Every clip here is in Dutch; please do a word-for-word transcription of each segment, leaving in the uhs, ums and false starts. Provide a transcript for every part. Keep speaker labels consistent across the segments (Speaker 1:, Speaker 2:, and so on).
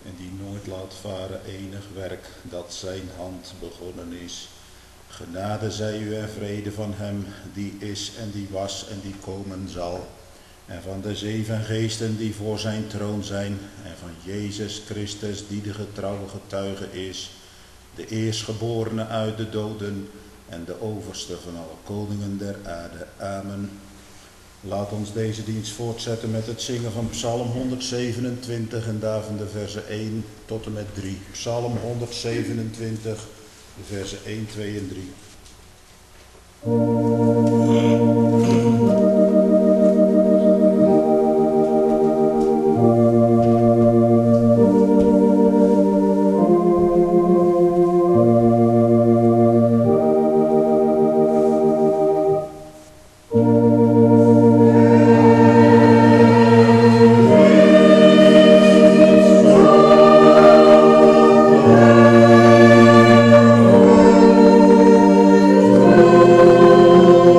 Speaker 1: en die nooit laat varen enig werk dat zijn hand begonnen is. Genade zij u en vrede van hem die is en die was en die komen zal, en van de zeven geesten die voor zijn troon zijn, en van Jezus Christus die de getrouwe getuige is, de eerstgeborene uit de doden en de overste van alle koningen der aarde. Amen. Laat ons deze dienst voortzetten met het zingen van Psalm honderdzevenentwintig en daarvan de versen één tot en met drie. Psalm honderdzevenentwintig, de versen één, twee en drie.
Speaker 2: Oh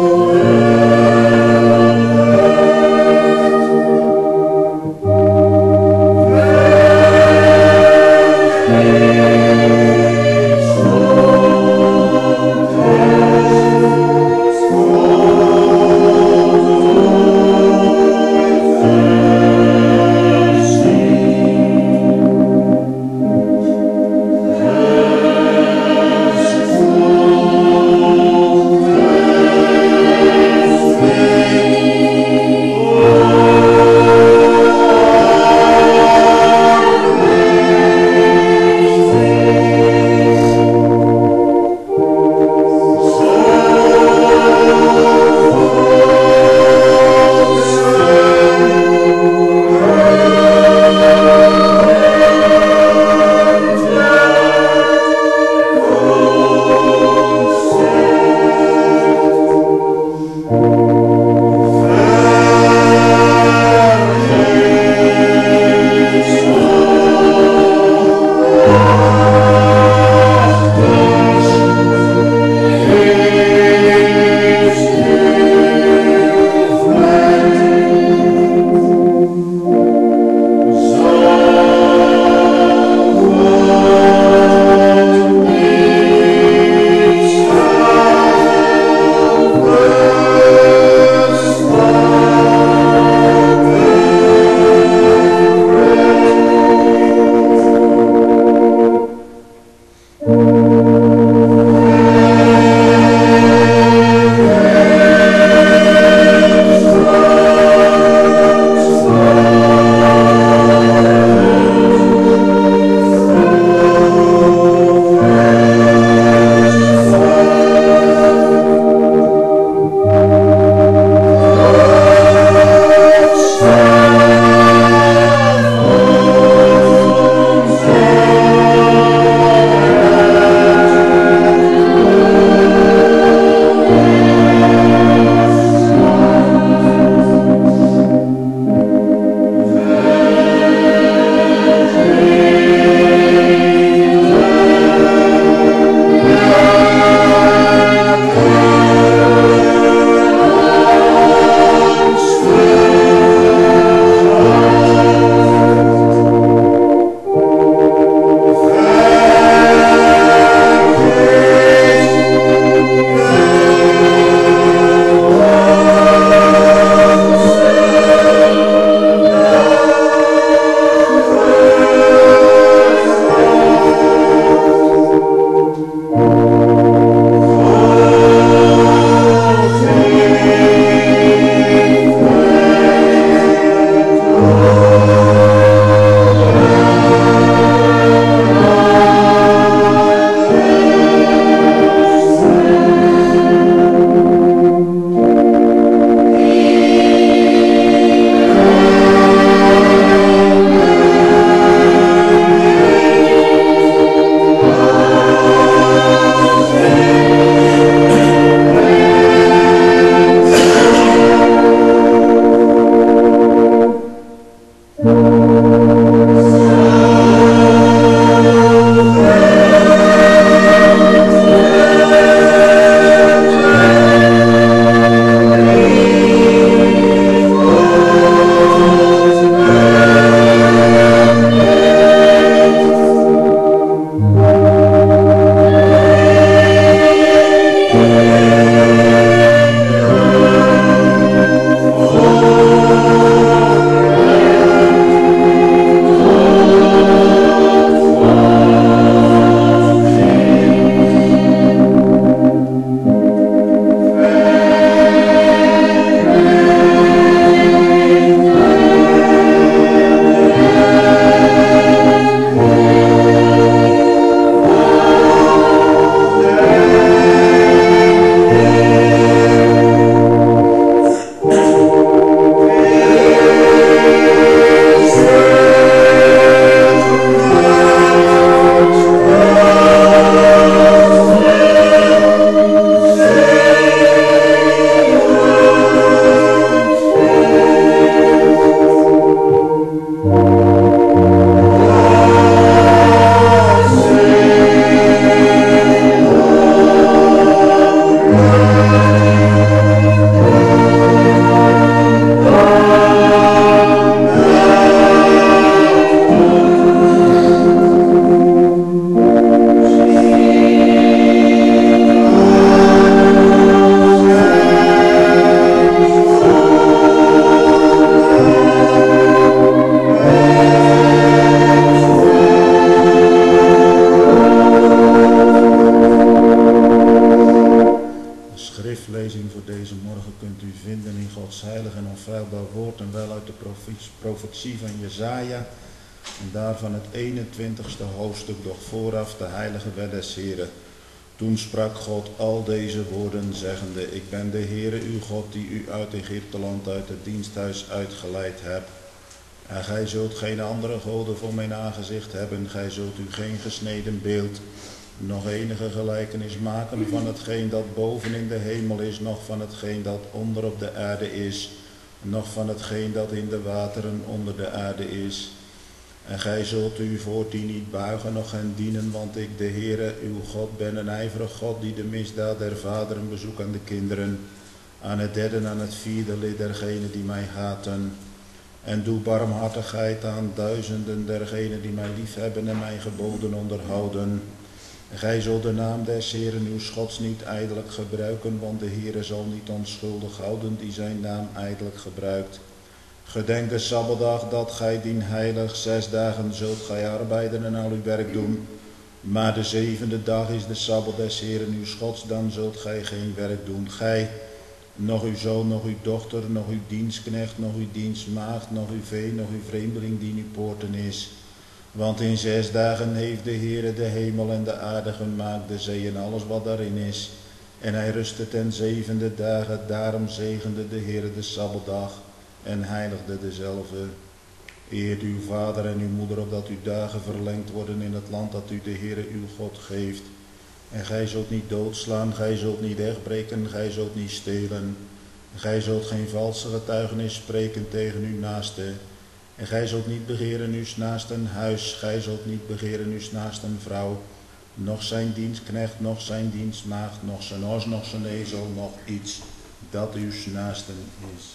Speaker 1: Jesaja. En daarvan het eenentwintigste hoofdstuk, doch vooraf de heilige wet des Heren. Toen sprak God al deze woorden, zeggende: Ik ben de Heere uw God, die u uit Egypteland, uit het diensthuis uitgeleid hebt. En gij zult geen andere goden voor mijn aangezicht hebben. Gij zult u geen gesneden beeld, nog enige gelijkenis maken van hetgeen dat boven in de hemel is, nog van hetgeen dat onder op de aarde is, nog van hetgeen dat in de wateren onder de aarde is. En gij zult u voor die niet buigen, nog hen dienen, want ik, de Heere, uw God, ben een ijverig God, die de misdaad der vaderen bezoekt aan de kinderen, aan het derde en aan het vierde lid dergenen die mij haten. En doe barmhartigheid aan duizenden dergenen die mij liefhebben en mijn geboden onderhouden. En gij zult de naam des Heeren uw Gods niet ijdelijk gebruiken, want de Heere zal niet onschuldig houden die zijn naam ijdelijk gebruikt. Gedenk de Sabbatdag dat gij dien heilig, zes dagen zult gij arbeiden en al uw werk doen. Maar de zevende dag is de Sabbat des Heeren uw Gods, dan zult gij geen werk doen. Gij, nog uw zoon, nog uw dochter, nog uw dienstknecht, nog uw dienstmaagd, nog uw vee, nog uw vreemdeling die in uw poorten is. Want in zes dagen heeft de Heere de hemel en de aarde gemaakt, de zee en alles wat daarin is. En hij rustte ten zevende dagen, daarom zegende de Heere de Sabbatdag en heiligde dezelfde. Eert uw vader en uw moeder, opdat uw dagen verlengd worden in het land dat u de Heere uw God geeft. En gij zult niet doodslaan, gij zult niet wegbreken, gij zult niet stelen. Gij zult geen valse getuigenis spreken tegen uw naaste. En gij zult niet begeren uw naasten huis, gij zult niet begeren uw naasten vrouw, noch zijn dienstknecht, noch zijn dienstmaagd, noch zijn os, noch zijn ezel, noch iets dat uw naasten is.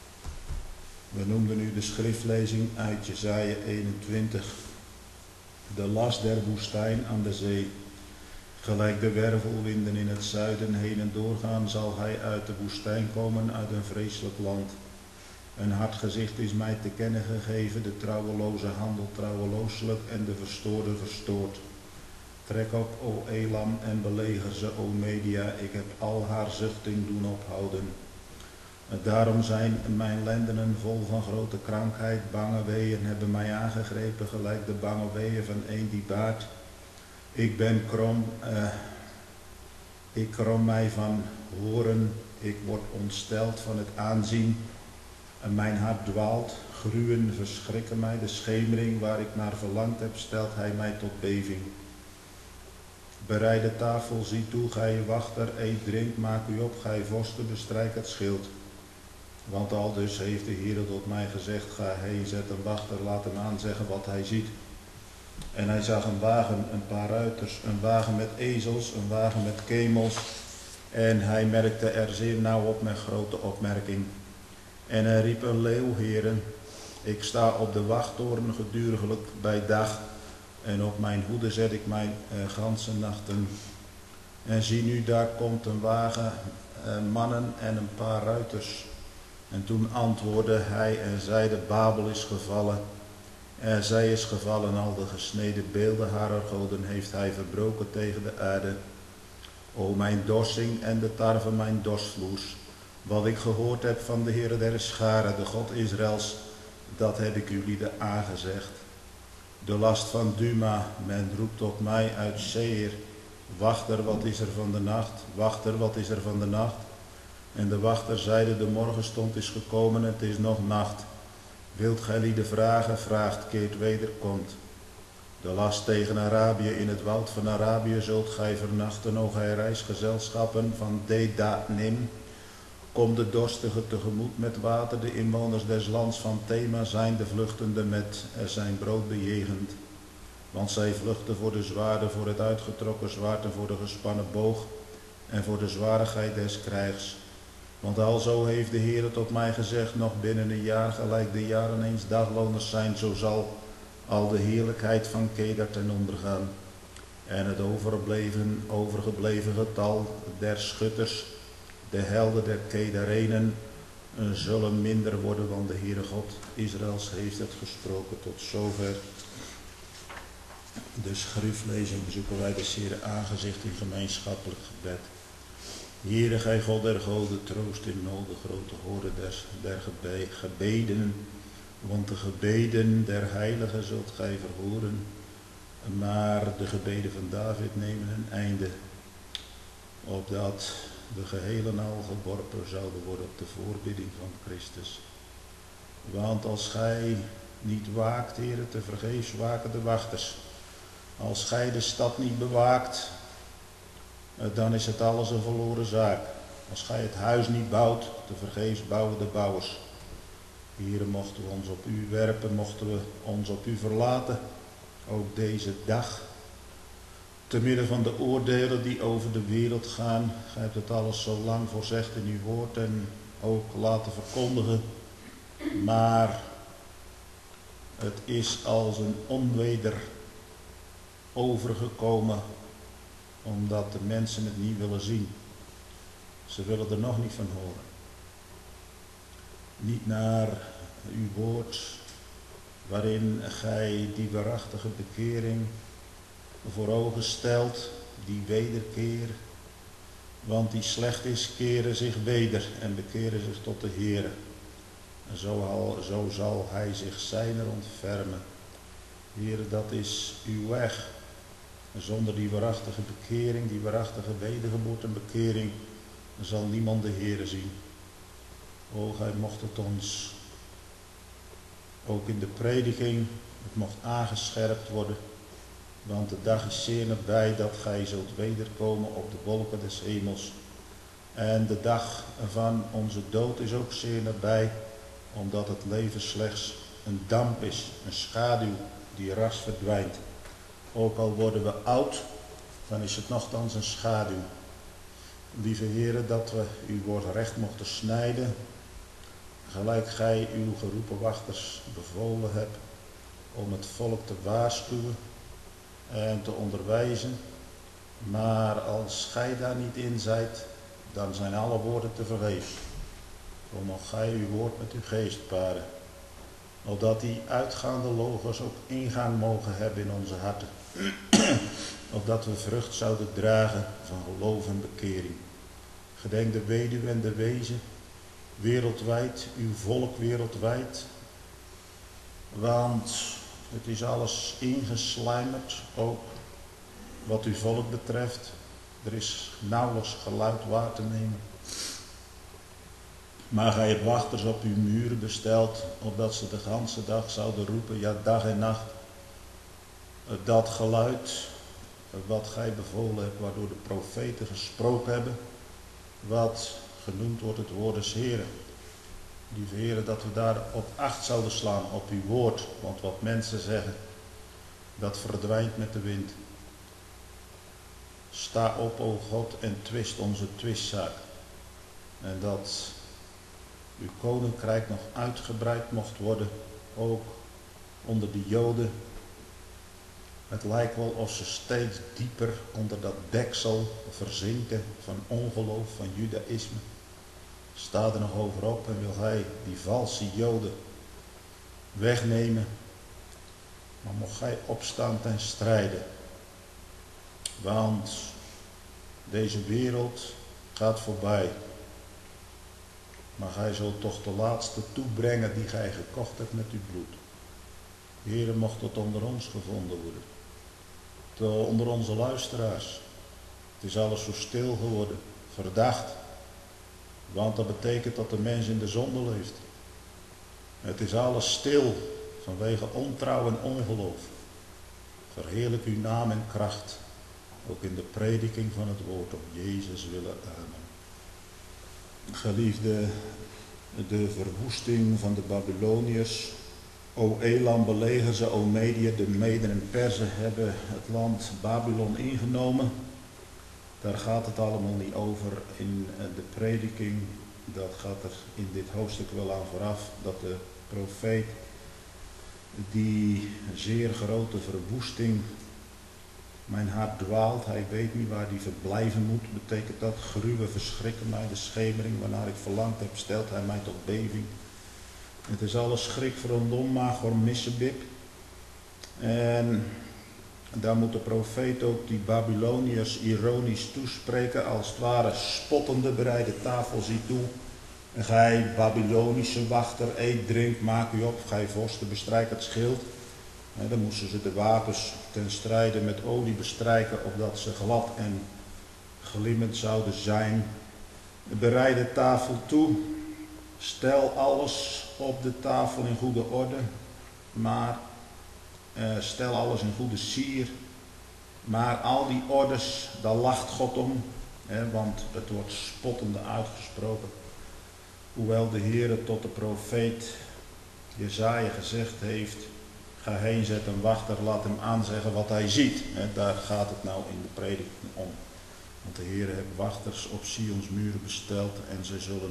Speaker 1: We noemden nu de schriftlezing uit Jesaja eenentwintig. De last der woestijn aan de zee. Gelijk de wervelwinden in het zuiden heen en doorgaan, zal hij uit de woestijn komen, uit een vreselijk land. Een hard gezicht is mij te kennen gegeven, de trouweloze handel trouwelooselijk en de verstoorde verstoord. Trek op, o Elam, en beleger ze, o Media, ik heb al haar zuchting doen ophouden. Daarom zijn mijn lendenen vol van grote krankheid, bange weeën hebben mij aangegrepen, gelijk de bange weeën van een die baart. Ik ben krom, uh, ik krom mij van horen, ik word ontsteld van het aanzien. En mijn hart dwaalt, gruwen verschrikken mij, de schemering waar ik naar verlangd heb, stelt hij mij tot beving. Bereid de tafel, zie toe, gij wachter, eet, drink, maak u op, gij vorsten, bestrijk het schild. Want al dus heeft de Heer tot mij gezegd, ga heen, zet een wachter, laat hem aanzeggen wat hij ziet. En hij zag een wagen, een paar ruiters, een wagen met ezels, een wagen met kemels. En hij merkte er zeer nauw op met grote opmerking. En hij riep een leeuw, heren, ik sta op de wachttoren geduriglijk bij dag. En op mijn hoede zet ik mijn uh, ganse nachten. En zie nu, daar komt een wagen, uh, mannen en een paar ruiters. En toen antwoordde hij en zeide, Babel is gevallen. En zij is gevallen, al de gesneden beelden harer goden heeft hij verbroken tegen de aarde. O mijn dorsing en de tarwe mijn dorsvloers. Wat ik gehoord heb van de Heere der Scharen, de God Israëls, dat heb ik jullie aangezegd. De last van Duma, men roept tot mij uit Seir. Wachter, wat is er van de nacht? Wachter, wat is er van de nacht? En de wachter zeide, de morgenstond is gekomen en het is nog nacht. Wilt gij lieden vragen, vraagt, keert wederkomt. De last tegen Arabië, in het woud van Arabië zult gij vernachten, o gij reisgezelschappen van Dedanim. Kom de dorstige tegemoet met water, de inwoners des lands van Thema zijn de vluchtenden met zijn brood bejegend. Want zij vluchten voor de zwaarden, voor het uitgetrokken zwaard en voor de gespannen boog en voor de zwaarigheid des krijgs. Want alzo heeft de Heere tot mij gezegd, nog binnen een jaar gelijk de jaren eens dagloners zijn, zo zal al de heerlijkheid van Kedar ten onder gaan. En het overgebleven, overgebleven getal der schutters, de helden der Kedarenen, zullen minder worden, want de Heere God Israëls heeft het gesproken. Tot zover de schriftlezing. Bezoeken wij des Heere aangezicht in gemeenschappelijk gebed. Heere, gij God der goden, troost in nood, de grote horen der, der gebeden. Want de gebeden der heiligen zult gij verhoren, maar de gebeden van David nemen een einde, opdat de gehelen al geworpen zouden worden op de voorbidding van Christus. Want als gij niet waakt, heren, te vergeefs waken de wachters. Als gij de stad niet bewaakt, dan is het alles een verloren zaak. Als gij het huis niet bouwt, te vergeefs bouwen de bouwers. Heren, mochten we ons op u werpen, mochten we ons op u verlaten, ook deze dag. Te midden van de oordelen die over de wereld gaan, gij hebt het alles zo lang voorzegd in uw woord en ook laten verkondigen. Maar het is als een onweder overgekomen, omdat de mensen het niet willen zien. Ze willen er nog niet van horen. Niet naar uw woord, waarin gij die waarachtige bekering voor ogen stelt, die wederkeer. Want die slecht is, keren zich weder en bekeren zich tot de Heere. En zo, al, zo zal hij zich zijner ontfermen. Heere, dat is uw weg. En zonder die waarachtige bekering, die waarachtige wedergeboorte en bekering, zal niemand de Heere zien. O, gij mocht het ons ook in de prediking, het mocht aangescherpt worden. Want de dag is zeer nabij dat gij zult wederkomen op de wolken des hemels. En de dag van onze dood is ook zeer nabij, omdat het leven slechts een damp is, een schaduw die ras verdwijnt. Ook al worden we oud, dan is het nochtans een schaduw. Lieve Heere, dat we uw woord recht mochten snijden, gelijk gij uw geroepen wachters bevolen hebt, om het volk te waarschuwen en te onderwijzen. Maar als gij daar niet in zijt, dan zijn alle woorden te vergeefs. Zo mag gij uw woord met uw geest paren, opdat die uitgaande logos ook ingang mogen hebben in onze harten. Opdat we vrucht zouden dragen van geloof en bekering. Gedenk de weduwe en de wezen, wereldwijd, uw volk wereldwijd. Want het is alles ingeslijmerd, ook wat uw volk betreft. Er is nauwelijks geluid waar te nemen. Maar gij hebt wachters op uw muren besteld, opdat ze de ganse dag zouden roepen, ja dag en nacht. Dat geluid wat gij bevolen hebt, waardoor de profeten gesproken hebben, wat genoemd wordt het woord des Heren. Lieve Heren, dat we daar op acht zouden slaan op uw woord, want wat mensen zeggen, dat verdwijnt met de wind. Sta op, o God, en twist onze twistzaak. En dat uw koninkrijk nog uitgebreid mocht worden, ook onder de Joden. Het lijkt wel of ze steeds dieper onder dat deksel verzinken van ongeloof, van judaïsme. Sta er nog over op en wil hij die valse Joden wegnemen. Maar mocht gij opstaan ten strijde. Want deze wereld gaat voorbij. Maar gij zult toch de laatste toebrengen die gij gekocht hebt met uw bloed. Heere, mocht het onder ons gevonden worden. Terwijl onder onze luisteraars. Het is alles zo stil geworden, verdacht. Want dat betekent dat de mens in de zonde leeft. Het is alles stil vanwege ontrouw en ongeloof. Verheerlijk uw naam en kracht. Ook in de prediking van het woord op Jezus willen. Amen. Geliefde, de verwoesting van de Babyloniërs. O Elam, belegen ze, O Medië, de Meden en Perzen hebben het land Babylon ingenomen. Daar gaat het allemaal niet over in de prediking. Dat gaat er in dit hoofdstuk wel aan vooraf. Dat de profeet die zeer grote verwoesting, mijn hart dwaalt, hij weet niet waar hij verblijven moet. Betekent dat gruwen, verschrikken mij de schemering waarnaar ik verlangd heb, stelt hij mij tot beving. Het is alles schrik voor een lommagor missebib. En daar moet de profeet ook die Babyloniërs ironisch toespreken, als het ware spottende, bereid de tafel ziet toe En gij, Babylonische wachter, eet, drink, maak u op. Gij vorsten, bestrijk het schild. En dan moesten ze de wapens ten strijde met olie bestrijken, opdat ze glad en glimmend zouden zijn. Bereid de tafel toe. Stel alles op de tafel in goede orde. Maar uh, stel alles in goede sier. Maar al die orders, daar lacht God om. Hè, want het wordt spottende uitgesproken. Hoewel de Heere tot de profeet Jesaja gezegd heeft: ga heen, zet een wachter, laat hem aanzeggen wat hij ziet. Hè, daar gaat het nou in de prediking om. Want de Heere heeft wachters op Sions muren besteld en ze zullen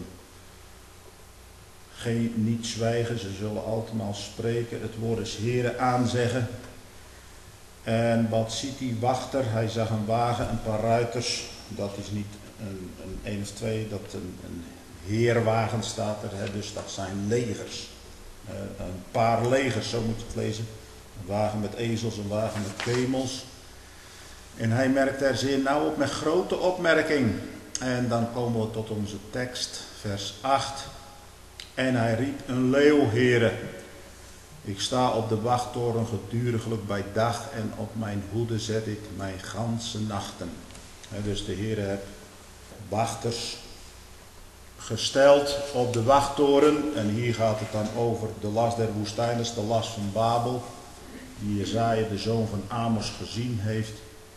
Speaker 1: geen, niet zwijgen, ze zullen altemaal spreken, het woord des Heere aanzeggen. En wat ziet die wachter? Hij zag een wagen, een paar ruiters. Dat is niet een, een, een of twee, dat een, een heerwagen staat er, hè, dus dat zijn legers. Uh, een paar legers, zo moet je het lezen. Een wagen met ezels, een wagen met kemels. En hij merkt er zeer nauw op met grote opmerking. En dan komen we tot onze tekst, vers acht. En hij riep een leeuw, Heere. Ik sta op de wachttoren geduriglijk bij dag en op mijn hoede zet ik mijn ganse nachten. He, dus de Heere heeft wachters gesteld op de wachttoren. En hier gaat het dan over de last der woestijn, dat is de last van Babel. Die Jesaja, de zoon van Amos, gezien heeft.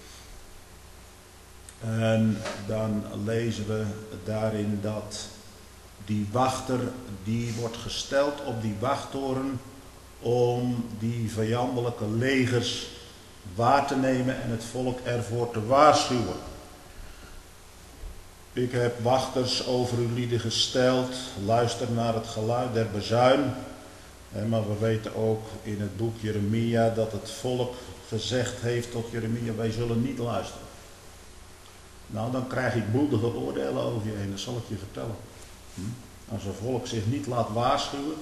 Speaker 1: En dan lezen we daarin dat die wachter, die wordt gesteld op die wachttoren om die vijandelijke legers waar te nemen en het volk ervoor te waarschuwen. Ik heb wachters over uw lieden gesteld, luister naar het geluid der bezuin. Maar we weten ook in het boek Jeremia dat het volk gezegd heeft tot Jeremia: wij zullen niet luisteren. Nou, dan krijg ik boedige oordelen over je heen, dat zal ik je vertellen. Hm? Als een volk zich niet laat waarschuwen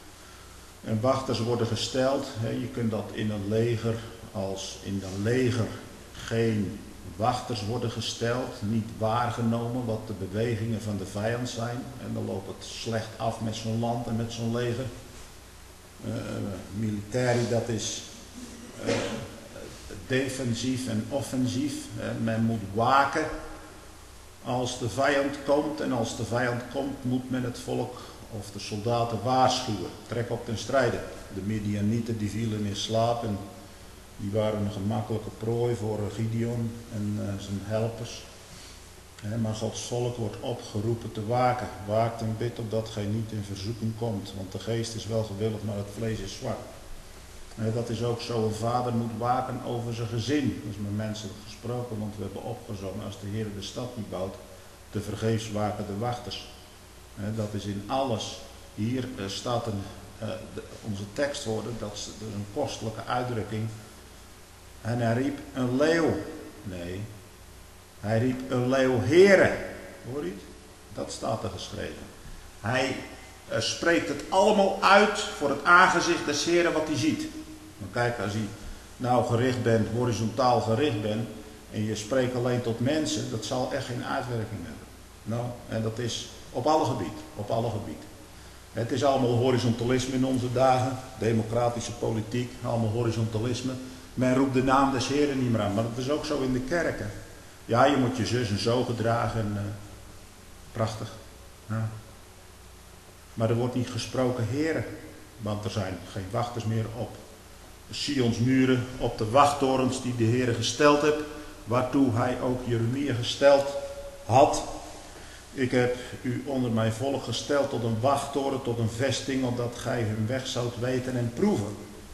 Speaker 1: en wachters worden gesteld, hè, je kunt dat in een leger, als in een leger geen wachters worden gesteld, niet waargenomen wat de bewegingen van de vijand zijn, en dan loopt het slecht af met zo'n land en met zo'n leger. Uh, militari, dat is uh, defensief en offensief. Uh, men moet waken als de vijand komt, en als de vijand komt moet men het volk of de soldaten waarschuwen. Trek op ten strijde. De Midianieten die vielen in slaap en die waren een gemakkelijke prooi voor Gideon en uh, zijn helpers. He, maar Gods volk wordt opgeroepen te waken. Waakt en bid opdat gij niet in verzoeking komt. Want de geest is wel gewillig, maar het vlees is zwak. He, dat is ook zo. Een vader moet waken over zijn gezin. Dat is met mensen gesproken, want we hebben opgezongen: als de Heer de stad niet bouwt, te vergeefs waken de wachters. He, dat is in alles. Hier uh, staat een, uh, de, onze tekstwoorden, dat is, dat is een kostelijke uitdrukking. En hij riep een leeuw. Nee. Hij riep een leeuw, Heere. Hoor je het? Dat staat er geschreven. Hij uh, spreekt het allemaal uit voor het aangezicht des Heeren wat hij ziet. Maar kijk, als hij nou gericht bent, horizontaal gericht bent, en je spreekt alleen tot mensen, dat zal echt geen uitwerking hebben. Nou, en dat is op alle gebieden. Op alle gebieden. Het is allemaal horizontalisme in onze dagen. Democratische politiek, allemaal horizontalisme. Men roept de naam des Heeren niet meer aan. Maar dat is ook zo in de kerken. Ja, je moet je zus en zo gedragen. En, uh, prachtig. Ja. Maar er wordt niet gesproken Heere. Want er zijn geen wachters meer op Sions muren. Op de wachttorens die de Heere gesteld heeft. Waartoe hij ook Jeremia gesteld had. Ik heb u onder mijn volk gesteld tot een wachttoren, tot een vesting. Opdat gij hun weg zoudt weten en proeven.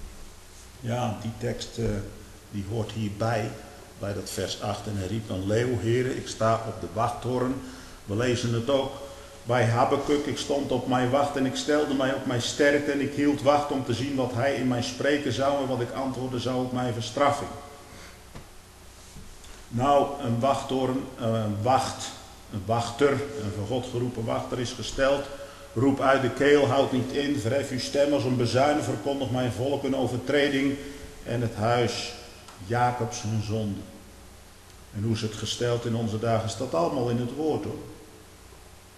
Speaker 1: Ja, die tekst uh, die hoort hierbij. Bij dat vers acht. En hij riep een leeuw, Heere, ik sta op de wachttoren. We lezen het ook bij Habakuk. Ik stond op mijn wacht en ik stelde mij op mijn sterkte. En ik hield wacht om te zien wat hij in mij spreken zou. En wat ik antwoordde zou op mijn verstraffing. Nou, een wachttoren, een wacht, een wachter, een van God geroepen wachter is gesteld. Roep uit de keel, houd niet in, verhef uw stem als een bezuin, verkondig mijn volk een overtreding en het huis Jacobs hun zonde. En hoe is het gesteld in onze dagen? Staat allemaal in het woord, hoor.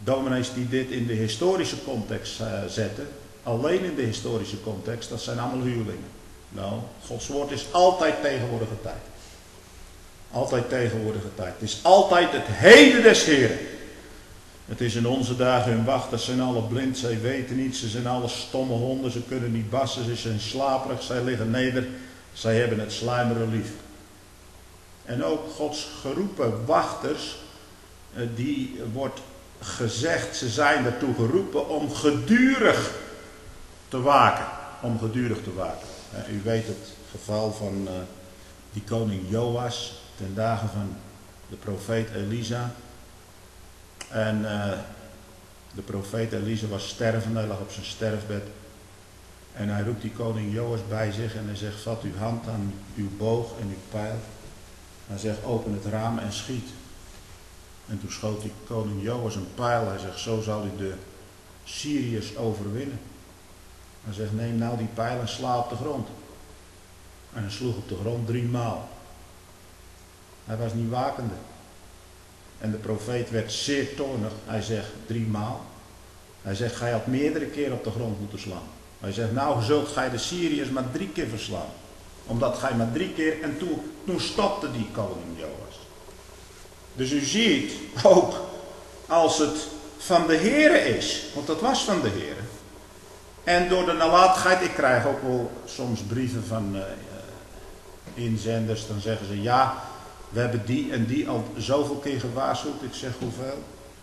Speaker 1: dominees die dit in de historische context uh, zetten, alleen in de historische context, dat zijn allemaal huurlingen. Nou, Gods woord is altijd tegenwoordige tijd. Altijd tegenwoordige tijd. Het is altijd het heden des Heren. Het is in onze dagen hun wachters zijn alle blind, zij weten niet, ze zijn alle stomme honden, ze kunnen niet bassen, ze zijn slaperig, zij liggen neder, zij hebben het sluimeren lief. En ook Gods geroepen wachters, die wordt gezegd, ze zijn ertoe geroepen om gedurig te waken. Om gedurig te waken. U weet het geval van die koning Joas ten dagen van de profeet Elisa. En uh, de profeet Elisa was stervende, hij lag op zijn sterfbed. En hij roept die koning Joas bij zich en hij zegt, vat uw hand aan uw boog en uw pijl. Hij zegt, open het raam en schiet. En toen schoot die koning Joas een pijl. Hij zegt, zo zal u de Syriërs overwinnen. Hij zegt, neem nou die pijl en sla op de grond. En hij sloeg op de grond drie maal. Hij was niet wakende. En de profeet werd zeer toornig. Hij zegt, drie maal. Hij zegt, gij had meerdere keren op de grond moeten slaan. Hij zegt, nou zult gij de Syriërs maar drie keer verslaan. Omdat gij maar drie keer, en toen, toen stopte die koning Joas. Dus u ziet ook, als het van de Heere is, want dat was van de Heere. En door de nalatigheid, ik krijg ook wel soms brieven van uh, inzenders, dan zeggen ze, ja, we hebben die en die al zoveel keer gewaarschuwd. Ik zeg, hoeveel?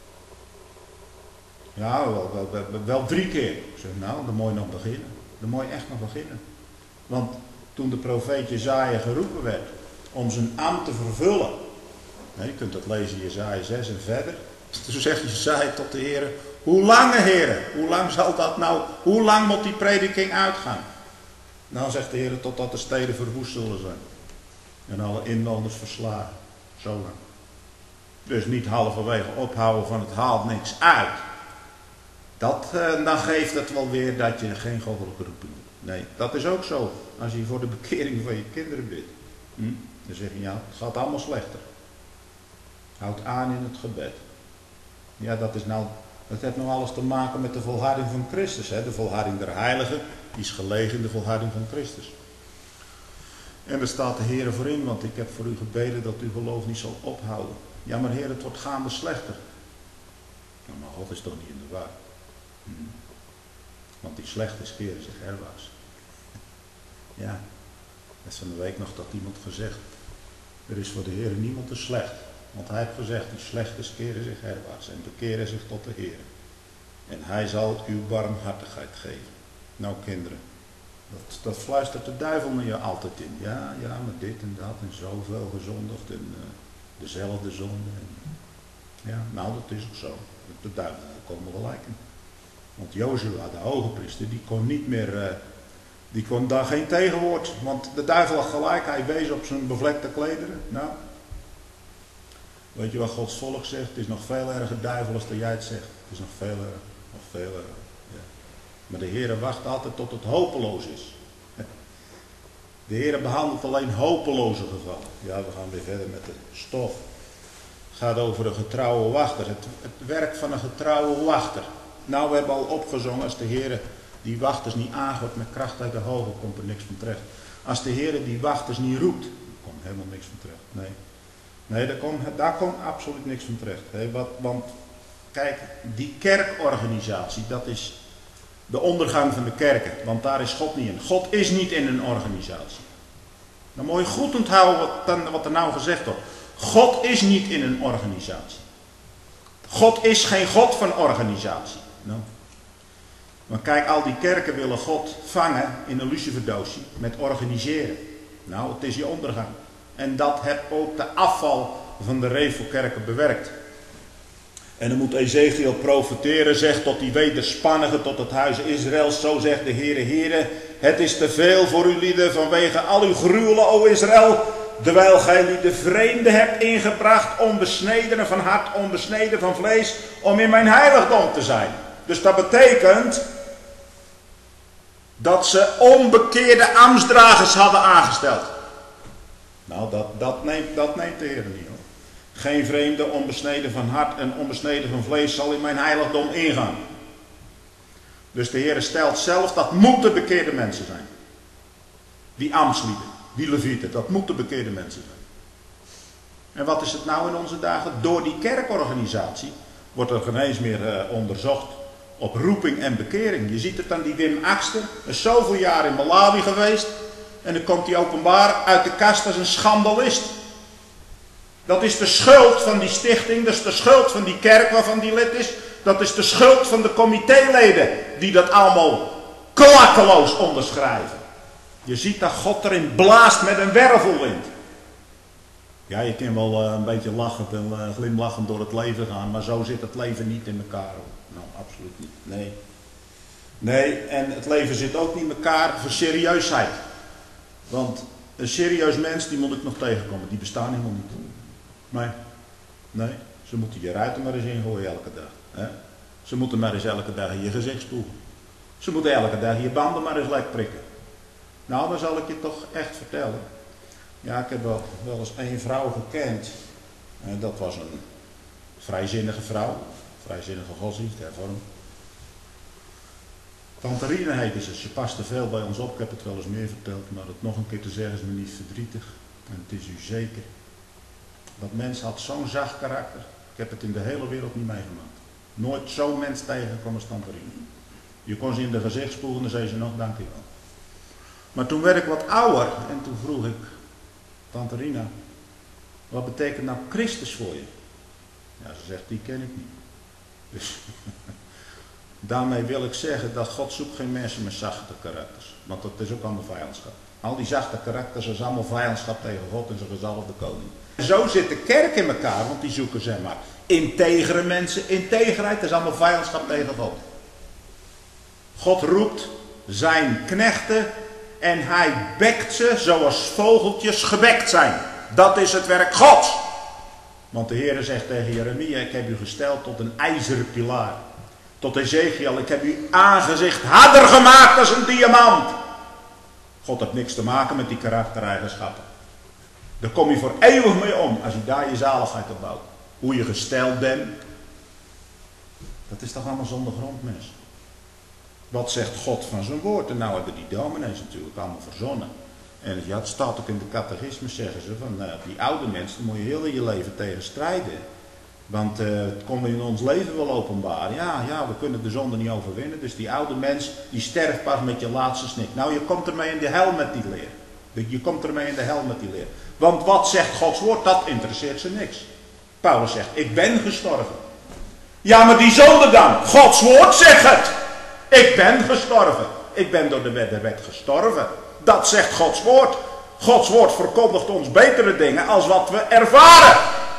Speaker 1: Ja, wel, wel, wel, wel drie keer. Ik zeg, nou, dan moet je nog beginnen. Dan moet je echt nog beginnen. Want toen de profeet Jesaja geroepen werd om zijn ambt te vervullen. Nee, je kunt dat lezen in Jesaja zes en verder. Toen zegt Jesaja tot de Heer, hoe lang, Heer? Hoe lang zal dat nou, hoe lang moet die prediking uitgaan? Nou, zegt de Heer, totdat de steden verwoest zullen zijn. En alle inwoners verslagen. Zo lang. Dus niet halverwege ophouden van het haalt niks uit. Dat, eh, dan geeft het wel weer dat je geen goddelijke roeping doet. Nee, dat is ook zo. Als je voor de bekering van je kinderen bidt. Hm? Dan zeg je, ja, het gaat allemaal slechter. Houd aan in het gebed. Ja, dat is nou, dat heeft nou alles te maken met de volharding van Christus. Hè? De volharding der heiligen, die is gelegen in de volharding van Christus. En daar staat de Heer voor in, want ik heb voor u gebeden dat uw geloof niet zal ophouden. Ja, maar Heer, het wordt gaande slechter. Nou, maar God is toch niet in de war. Hm. Want die slechters keren zich herwaarts. Ja, dat is van de week nog dat iemand gezegd. Er is voor de Heer niemand te slecht. Want hij heeft gezegd, die slechters keren zich herwaarts en bekeren zich tot de Heer. En hij zal uw barmhartigheid geven. Nou kinderen, dat, dat fluistert de duivel naar je altijd in. Ja, ja, maar dit en dat en zoveel gezondigd en uh, dezelfde zonde. En, ja, nou dat is ook zo. De duivel komen gelijk in. Want Jozua, de hoge priester, die kon niet meer, uh, die kon daar geen tegenwoord. Want de duivel had gelijk, hij wees op zijn bevlekte klederen. Nou, weet je wat Gods volk zegt? Het is nog veel erger duivel als dat jij het zegt. Het is nog veel erger. Nog veel erger. Ja. Maar de Heer wacht altijd tot het hopeloos is. De Heer behandelt alleen hopeloze gevallen. Ja, we gaan weer verder met de stof. Het gaat over een getrouwe wachter. Het, het werk van een getrouwe wachter. Nou, we hebben al opgezongen, als de Heer die wachters niet aangooit met kracht uit de hogel, komt er niks van terecht. Als de Heer die wachters niet roept, komt helemaal niks van terecht. Nee. Nee, daar komt, daar komt absoluut niks van terecht. He, wat, want kijk, die kerkorganisatie, dat is de ondergang van de kerken. Want daar is God niet in. God is niet in een organisatie. Dan moet je goed onthouden wat, wat er nou gezegd wordt. God is niet in een organisatie. God is geen God van organisatie. No. Maar kijk, al die kerken willen God vangen in een luciferdoosje met organiseren. Nou, het is je ondergang. En dat heeft ook de afval van de revelkerken bewerkt. En dan moet Ezekiel profeteren, zegt tot die wederspannige, tot het huis Israëls. Zo zegt de Heere, Heere, het is te veel voor uw lieden vanwege al uw gruwelen, o Israël. Terwijl gij lieden vreemde hebt ingebracht, onbesnedenen van hart, onbesneden van vlees, om in mijn heiligdom te zijn. Dus dat betekent dat ze onbekeerde ambtsdragers hadden aangesteld. Nou, dat, dat, neemt, dat neemt de Heer niet hoor. Geen vreemde, onbesneden van hart en onbesneden van vlees zal in mijn heiligdom ingaan. Dus de Heer stelt zelf, dat moeten bekeerde mensen zijn. Die ambtslieden, die levieten, dat moeten bekeerde mensen zijn. En wat is het nou in onze dagen? Door die kerkorganisatie wordt er geen eens meer uh, onderzocht op roeping en bekering. Je ziet het aan die Wim Axter, is zoveel jaar in Malawi geweest. En dan komt hij openbaar uit de kast als een schandalist. Dat is de schuld van die stichting, dat is de schuld van die kerk waarvan die lid is. Dat is de schuld van de comitéleden die dat allemaal klakkeloos onderschrijven. Je ziet dat God erin blaast met een wervelwind. Ja, je kan wel uh, een beetje lachend en uh, glimlachend door het leven gaan, maar zo zit het leven niet in elkaar. Nou, absoluut niet. Nee. Nee, en het leven zit ook niet in elkaar voor serieusheid. Want een serieus mens, die moet ik nog tegenkomen, die bestaan helemaal niet. Nee, nee, ze moeten je ruiten maar eens ingooien elke dag. Hè? Ze moeten maar eens elke dag in je gezicht spoelen. Ze moeten elke dag je banden maar eens lek prikken. Nou, dan zal ik je toch echt vertellen. Ja, ik heb wel, wel eens één vrouw gekend. En dat was een vrijzinnige vrouw. Vrijzinnige godsdienst, hervormd. Tante Rine heette ze. Ze paste veel bij ons op. Ik heb het wel eens meer verteld. Maar het nog een keer te zeggen is me niet verdrietig. En het is u zeker. Dat mens had zo'n zacht karakter. Ik heb het in de hele wereld niet meegemaakt. Nooit zo'n mens tegengekomen als Tante Rine. Je kon ze in de gezicht spoelen en dan zei ze nog dankjewel. Maar toen werd ik wat ouder en toen vroeg ik, Tante Rina, wat betekent nou Christus voor je? Ja, ze zegt, die ken ik niet. Dus daarmee wil ik zeggen dat God zoekt geen mensen met zachte karakters. Want dat is ook allemaal vijandschap. Al die zachte karakters is allemaal vijandschap tegen God en zijn gezalfde koning. En zo zit de kerk in elkaar, want die zoeken zeg maar integere mensen. Integerheid, dat is allemaal vijandschap tegen God. God roept zijn knechten en hij bekt ze zoals vogeltjes gebekt zijn. Dat is het werk Gods. Want de Heer zegt tegen Jeremia, ik heb u gesteld tot een ijzeren pilaar. Tot Ezekiel, ik heb uw aangezicht harder gemaakt als een diamant. God heeft niks te maken met die karaktereigenschappen. Daar kom je voor eeuwig mee om als je daar je zaligheid op bouwt. Hoe je gesteld bent. Dat is toch allemaal zonder grond, mensen. Wat zegt God van zijn woord? En nou hebben die dominees natuurlijk allemaal verzonnen. En ja, het staat ook in de catechisme, zeggen ze, van uh, die oude mensen, daar moet je heel in je leven tegen strijden. Want uh, het komt in ons leven wel openbaar. Ja, ja, we kunnen de zonde niet overwinnen. Dus die oude mens, die sterft pas met je laatste snik. Nou, je komt ermee in de hel met die leer. Je komt ermee in de hel met die leer. Want wat zegt Gods woord? Dat interesseert ze niks. Paulus zegt, ik ben gestorven. Ja, maar die zonde dan? Gods woord zegt het. Ik ben gestorven. Ik ben door de wet der wet gestorven. Dat zegt Gods woord. Gods woord verkondigt ons betere dingen als wat we ervaren.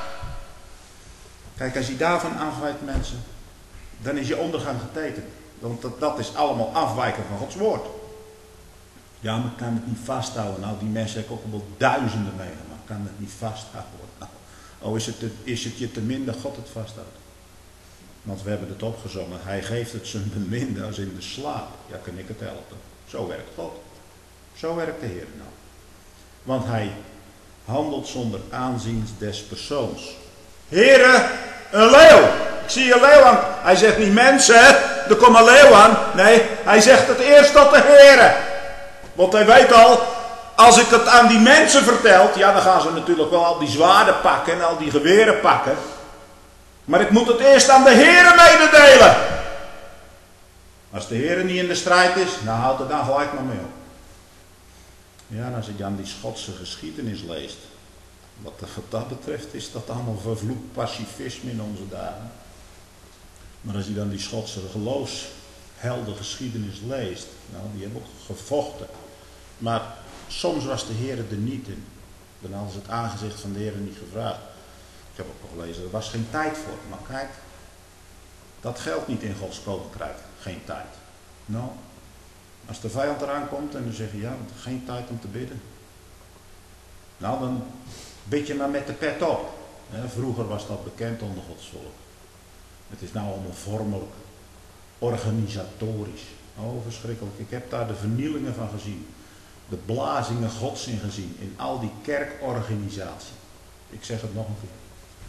Speaker 1: Kijk, als je daarvan afwijkt, mensen, dan is je ondergang getekend. Want dat, dat is allemaal afwijken van Gods woord. Ja, maar ik kan het niet vasthouden. Nou, die mensen heb ik ook wel duizenden meegemaakt. Ik kan het niet vasthouden. Nou, oh, is het, te, is het je te minder God het vasthoudt? Want we hebben het opgezongen. Hij geeft het zijn beminde als in de slaap. Ja, kan ik het helpen. Zo werkt God. Zo werkt de Heer nou. Want hij handelt zonder aanzien des persoons. Heere, een leeuw. Ik zie een leeuw aan. Hij zegt niet mensen, er komt een leeuw aan. Nee, hij zegt het eerst tot de Heere. Want hij weet al, als ik het aan die mensen vertel, ja, dan gaan ze natuurlijk wel al die zwaarden pakken en al die geweren pakken. Maar ik moet het eerst aan de Heere mededelen. Als de Heere niet in de strijd is, nou houdt het dan gelijk maar mee op. Ja, en als je dan die Schotse geschiedenis leest, wat, wat dat betreft is dat allemaal vervloekt pacifisme in onze dagen. Maar als je dan die Schotse geloofsheldengeschiedenis leest, nou, die hebben ook gevochten. Maar soms was de Heer er niet in. Dan hadden ze het aangezicht van de Heer niet gevraagd. Ik heb ook nog gelezen, er was geen tijd voor. Maar kijk, dat geldt niet in Gods koninkrijk. Geen tijd. Nou, als de vijand eraan komt en dan zeg je, ja, geen tijd om te bidden. Nou, dan bid je maar met de pet op. Ja, vroeger was dat bekend onder Gods volk. Het is nou allemaal vormelijk, organisatorisch. Oh, verschrikkelijk. Ik heb daar de vernielingen van gezien. De blazingen Gods in gezien. In al die kerkorganisatie. Ik zeg het nog een keer.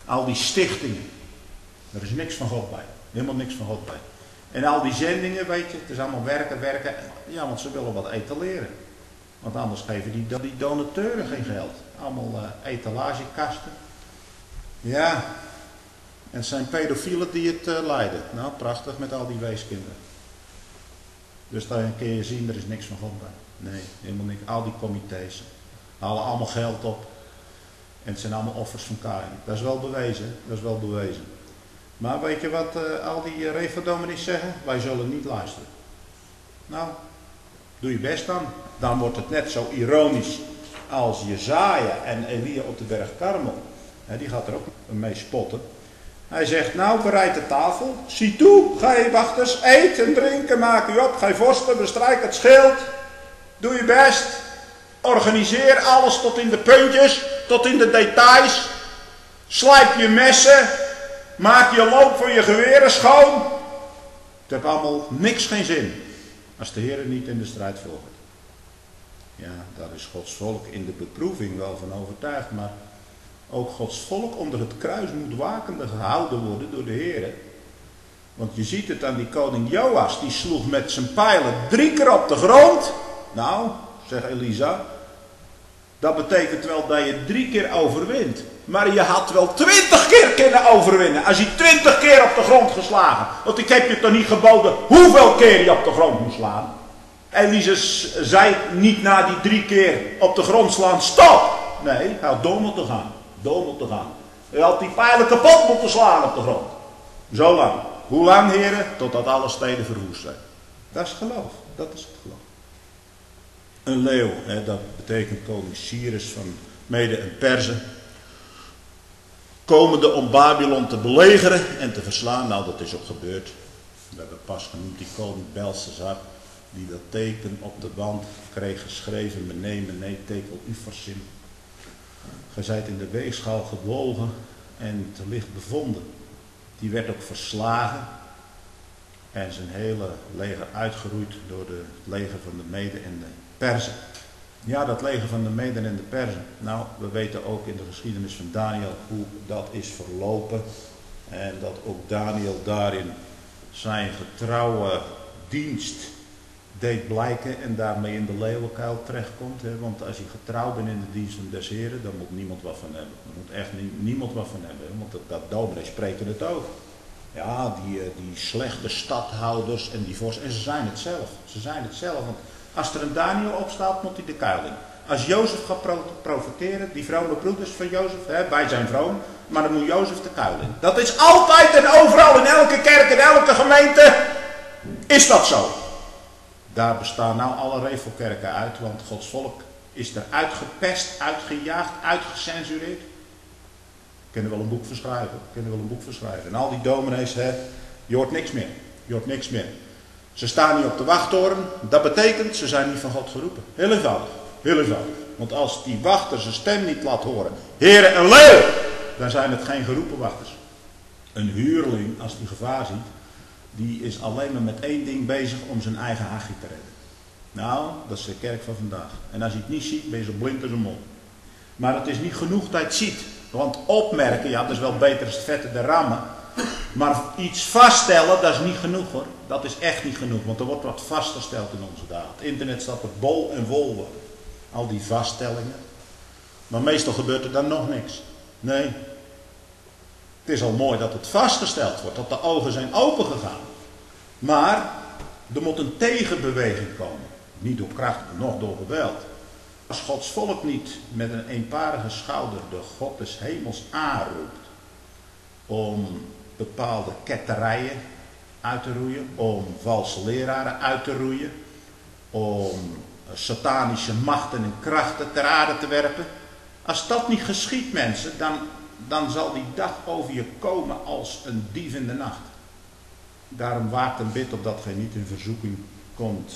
Speaker 1: Al die stichtingen. Er is niks van God bij. Helemaal niks van God bij. En al die zendingen, weet je, het is allemaal werken, werken. Ja, want ze willen wat etaleren. Want anders geven die, die donateuren geen geld. Allemaal uh, etalagekasten. Ja. En het zijn pedofielen die het uh, leiden. Nou, prachtig met al die weeskinderen. Dus dan kun je zien, er is niks van God bij. Nee, helemaal niks. Al die comité's halen allemaal geld op. En het zijn allemaal offers van Kain. Dat is wel bewezen. Dat is wel bewezen. Maar weet je wat uh, al die uh, refordominees zeggen? Wij zullen niet luisteren. Nou, doe je best dan. Dan wordt het net zo ironisch als Jezaja en Elia op de berg Karmel. He, die gaat er ook mee spotten. Hij zegt, nou bereid de tafel. Zie toe, gij wachters, eet en drinken, maak u op. Gij vorsten, bestrijk het schild. Doe je best. Organiseer alles tot in de puntjes, tot in de details. Slijp je messen. Maak je loop voor je geweren schoon. Het heeft allemaal niks geen zin. Als de Heer niet in de strijd volgt. Ja, daar is Gods volk in de beproeving wel van overtuigd. Maar ook Gods volk onder het kruis moet wakende gehouden worden door de Heer. Want je ziet het aan die koning Joas. Die sloeg met zijn pijlen drie keer op de grond. Nou, zegt Elisa. Dat betekent wel dat je drie keer overwint. Maar je had wel twintig keer kunnen overwinnen. Als je twintig keer op de grond geslagen. Want ik heb je toch niet geboden hoeveel keer je op de grond moet slaan. Elisa zei niet na die drie keer op de grond slaan. Stop! Nee, hij had door moeten gaan. Door moeten gaan. Hij had die pijlen kapot moeten slaan op de grond. Zo lang. Hoe lang, heren? Totdat alle steden verwoest zijn. Dat is geloof. Dat is het geloof. Een leeuw, hè, dat betekent koning Cyrus van Mede en Perzen. Komende om Babylon te belegeren en te verslaan. Nou, dat is ook gebeurd. We hebben pas genoemd die koning Belshazzar. Die dat teken op de wand kreeg geschreven. Mene, mene, tekel ufarsim. Gij zijt in de weegschaal gewogen en te licht bevonden. Die werd ook verslagen. En zijn hele leger uitgeroeid door de, het leger van de Meden en de Perzen. Ja, dat leger van de Meden en de Perzen. Nou, we weten ook in de geschiedenis van Daniel hoe dat is verlopen. En dat ook Daniel daarin zijn getrouwe dienst deed blijken en daarmee in de leeuwenkuil terechtkomt. Hè? Want als je getrouw bent in de dienst van des Heren, dan moet niemand wat van hebben. Er moet echt nie, niemand wat van hebben. Hè? Want dat, dat dominee spreken het over. Ja, die, die slechte stadhouders en die vorsten. En ze zijn het zelf. Ze zijn het zelf. Want als er een Daniel opstaat, moet hij de kuil in. Als Jozef gaat profiteren, die vrome broeders van Jozef, hè, wij zijn vroom, maar dan moet Jozef de kuil in. Dat is altijd en overal in elke kerk, in elke gemeente, is dat zo. Daar bestaan nou alle revelkerken uit, want Gods volk is er uitgepest, uitgejaagd, uitgecensureerd. We kunnen wel een boek verschrijven, we kunnen wel een boek verschrijven. En al die dominees, hè, je hoort niks meer, je hoort niks meer. Ze staan niet op de wachttoren, dat betekent ze zijn niet van God geroepen. Heel eenvoudig, heel eenvoudig. Want als die wachter zijn stem niet laat horen, Heere en leeuw, dan zijn het geen geroepen wachters. Een huurling, als die gevaar ziet, die is alleen maar met één ding bezig om zijn eigen hachje te redden. Nou, dat is de kerk van vandaag. En als je het niet ziet, ben je zo blind als een mol. Maar het is niet genoeg dat je het ziet. Want opmerken, ja, dat is wel beter als het vette de rammen. Maar iets vaststellen, dat is niet genoeg hoor. Dat is echt niet genoeg, want er wordt wat vastgesteld in onze dagen. Het internet staat er bol en vol. Al die vaststellingen. Maar meestal gebeurt er dan nog niks. Nee. Het is al mooi dat het vastgesteld wordt, dat de ogen zijn opengegaan. Maar er moet een tegenbeweging komen. Niet door kracht, nog door geweld. Als Gods volk niet met een eenparige schouder de God des hemels aanroept om bepaalde ketterijen uit te roeien, om valse leraren uit te roeien, om satanische machten en krachten ter aarde te werpen. Als dat niet geschiet, mensen, dan, dan zal die dag over je komen als een dief in de nacht. Daarom waakt en bid opdat gij niet in verzoeking komt.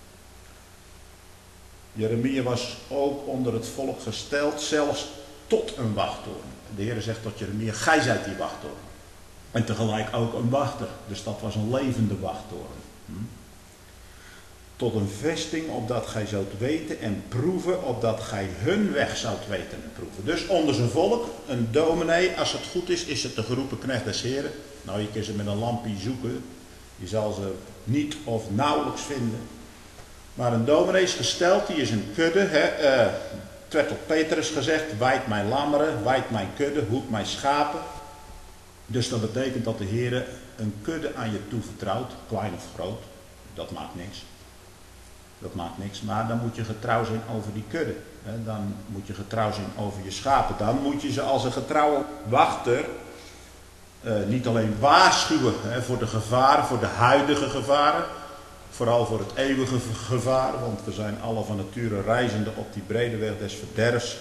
Speaker 1: Jeremia was ook onder het volk gesteld, zelfs tot een wachttoren. De Heer zegt tot Jeremia, gij zijt die wachttoren. En tegelijk ook een wachter, dus dat was een levende wachttoren. Hm? tot een vesting, opdat gij zoudt weten en proeven, opdat gij hun weg zoudt weten en proeven. Dus onder zijn volk, een dominee, als het goed is, is het de geroepen knecht des Heren. Nou, je kunt ze met een lampje zoeken, je zal ze niet of nauwelijks vinden. Maar een dominee is gesteld, die is een kudde, hè, uh, het werd op Petrus gezegd, wijd mijn lammeren, wijd mijn kudde, hoed mijn schapen. Dus dat betekent dat de Heer een kudde aan je toevertrouwt, klein of groot, dat maakt niks. Dat maakt niks, maar dan moet je getrouw zijn over die kudde. Hè. Dan moet je getrouw zijn over je schapen. Dan moet je ze als een getrouwe wachter uh, niet alleen waarschuwen, hè, voor de gevaren, voor de huidige gevaren. Vooral voor het eeuwige gevaar, want we zijn alle van nature reizende op die brede weg des verderfs.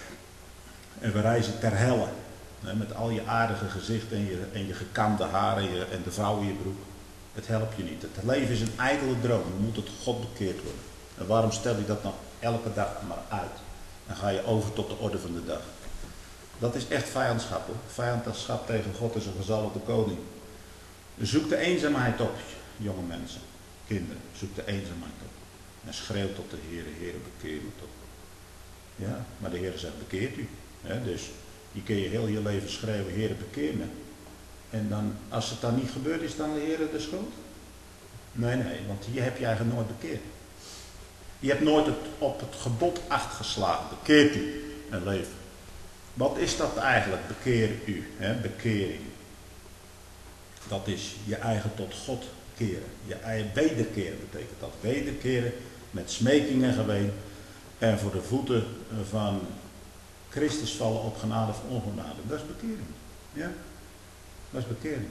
Speaker 1: En we reizen ter helle. Hè, met al je aardige gezicht en je, en je gekamde haren en, je, en de vouw in je broek. Het helpt je niet. Het leven is een ijdele droom. Dan moet het God bekeerd worden. En waarom stel je dat nou elke dag maar uit? Dan ga je over tot de orde van de dag. Dat is echt vijandschap hoor. Vijandschap tegen God is een gezalfde koning. Zoek de eenzaamheid op, jonge mensen. Kinderen, zoek de eenzaamheid op. En schreeuw tot de Heer, Heer bekeer me toch. Ja, maar de Heer zegt bekeert u. Ja, dus je kun je heel je leven schreeuwen, Heer bekeer me. En dan, als het dan niet gebeurt, is dan de Heer de schuld? Nee, nee, want hier heb je eigenlijk nooit bekeerd. Je hebt nooit het, op het gebod acht geslagen. Bekeert u en leven. Wat is dat eigenlijk, bekeer u, hè? Bekering. Dat is je eigen tot God keren. Je eigen wederkeren betekent dat. Wederkeren met smeking en geween. En voor de voeten van Christus vallen op genade of ongenade. Dat is bekering. Ja? Dat is bekering.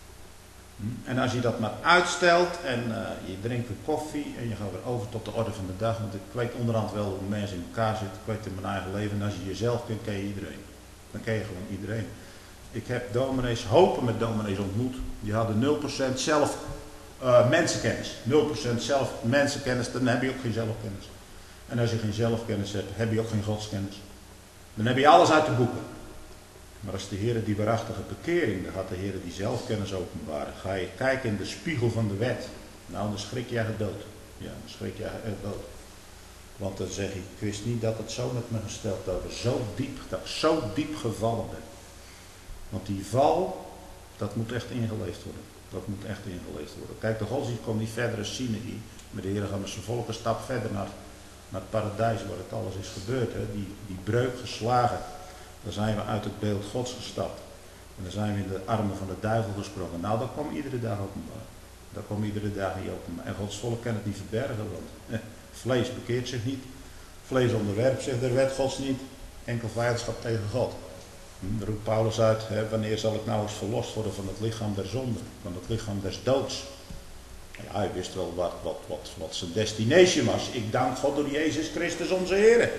Speaker 1: En als je dat maar uitstelt en uh, je drinkt een koffie en je gaat weer over tot de orde van de dag. Want ik weet onderhand wel hoe mensen in elkaar zitten. Ik weet in mijn eigen leven. En als je jezelf kent, ken je iedereen. Dan ken je gewoon iedereen. Ik heb dominees, hopen met dominees ontmoet. Die hadden nul procent zelf uh, mensenkennis. nul procent zelf mensenkennis, dan heb je ook geen zelfkennis. En als je geen zelfkennis hebt, heb je ook geen godskennis. Dan heb je alles uit de boeken. Maar als de Heer die waarachtige bekering, dan gaat de Heer die zelfkennis openbaren. Ga je kijken in de spiegel van de wet. Nou, dan schrik je echt dood. Ja, dan schrik je echt dood. Want dan zeg je, ik wist niet dat het zo met me gesteld dat ik zo diep, dat ik zo diep gevallen ben. Want die val, dat moet echt ingeleefd worden. Dat moet echt ingeleefd worden. Kijk, de godsdienst komt niet verder als Sinai. Maar de Heer gaat met zijn volk een stap verder naar, naar het paradijs waar het alles is gebeurd. Hè? Die, die breuk geslagen. Dan zijn we uit het beeld Gods gestapt. En dan zijn we in de armen van de duivel gesprongen. Nou, dat kwam iedere dag openbaar. Dat kwam iedere dag niet openbaar. En Gods volk kan het niet verbergen, want eh, vlees bekeert zich niet. Vlees onderwerpt zich der wet Gods niet. Enkel vijandschap tegen God. Hm, roept Paulus uit, hè, wanneer zal ik nou eens verlost worden van het lichaam der zonde. Van het lichaam des doods. Ja, hij wist wel wat, wat, wat, wat zijn destination was. Ik dank God door Jezus Christus onze Heer.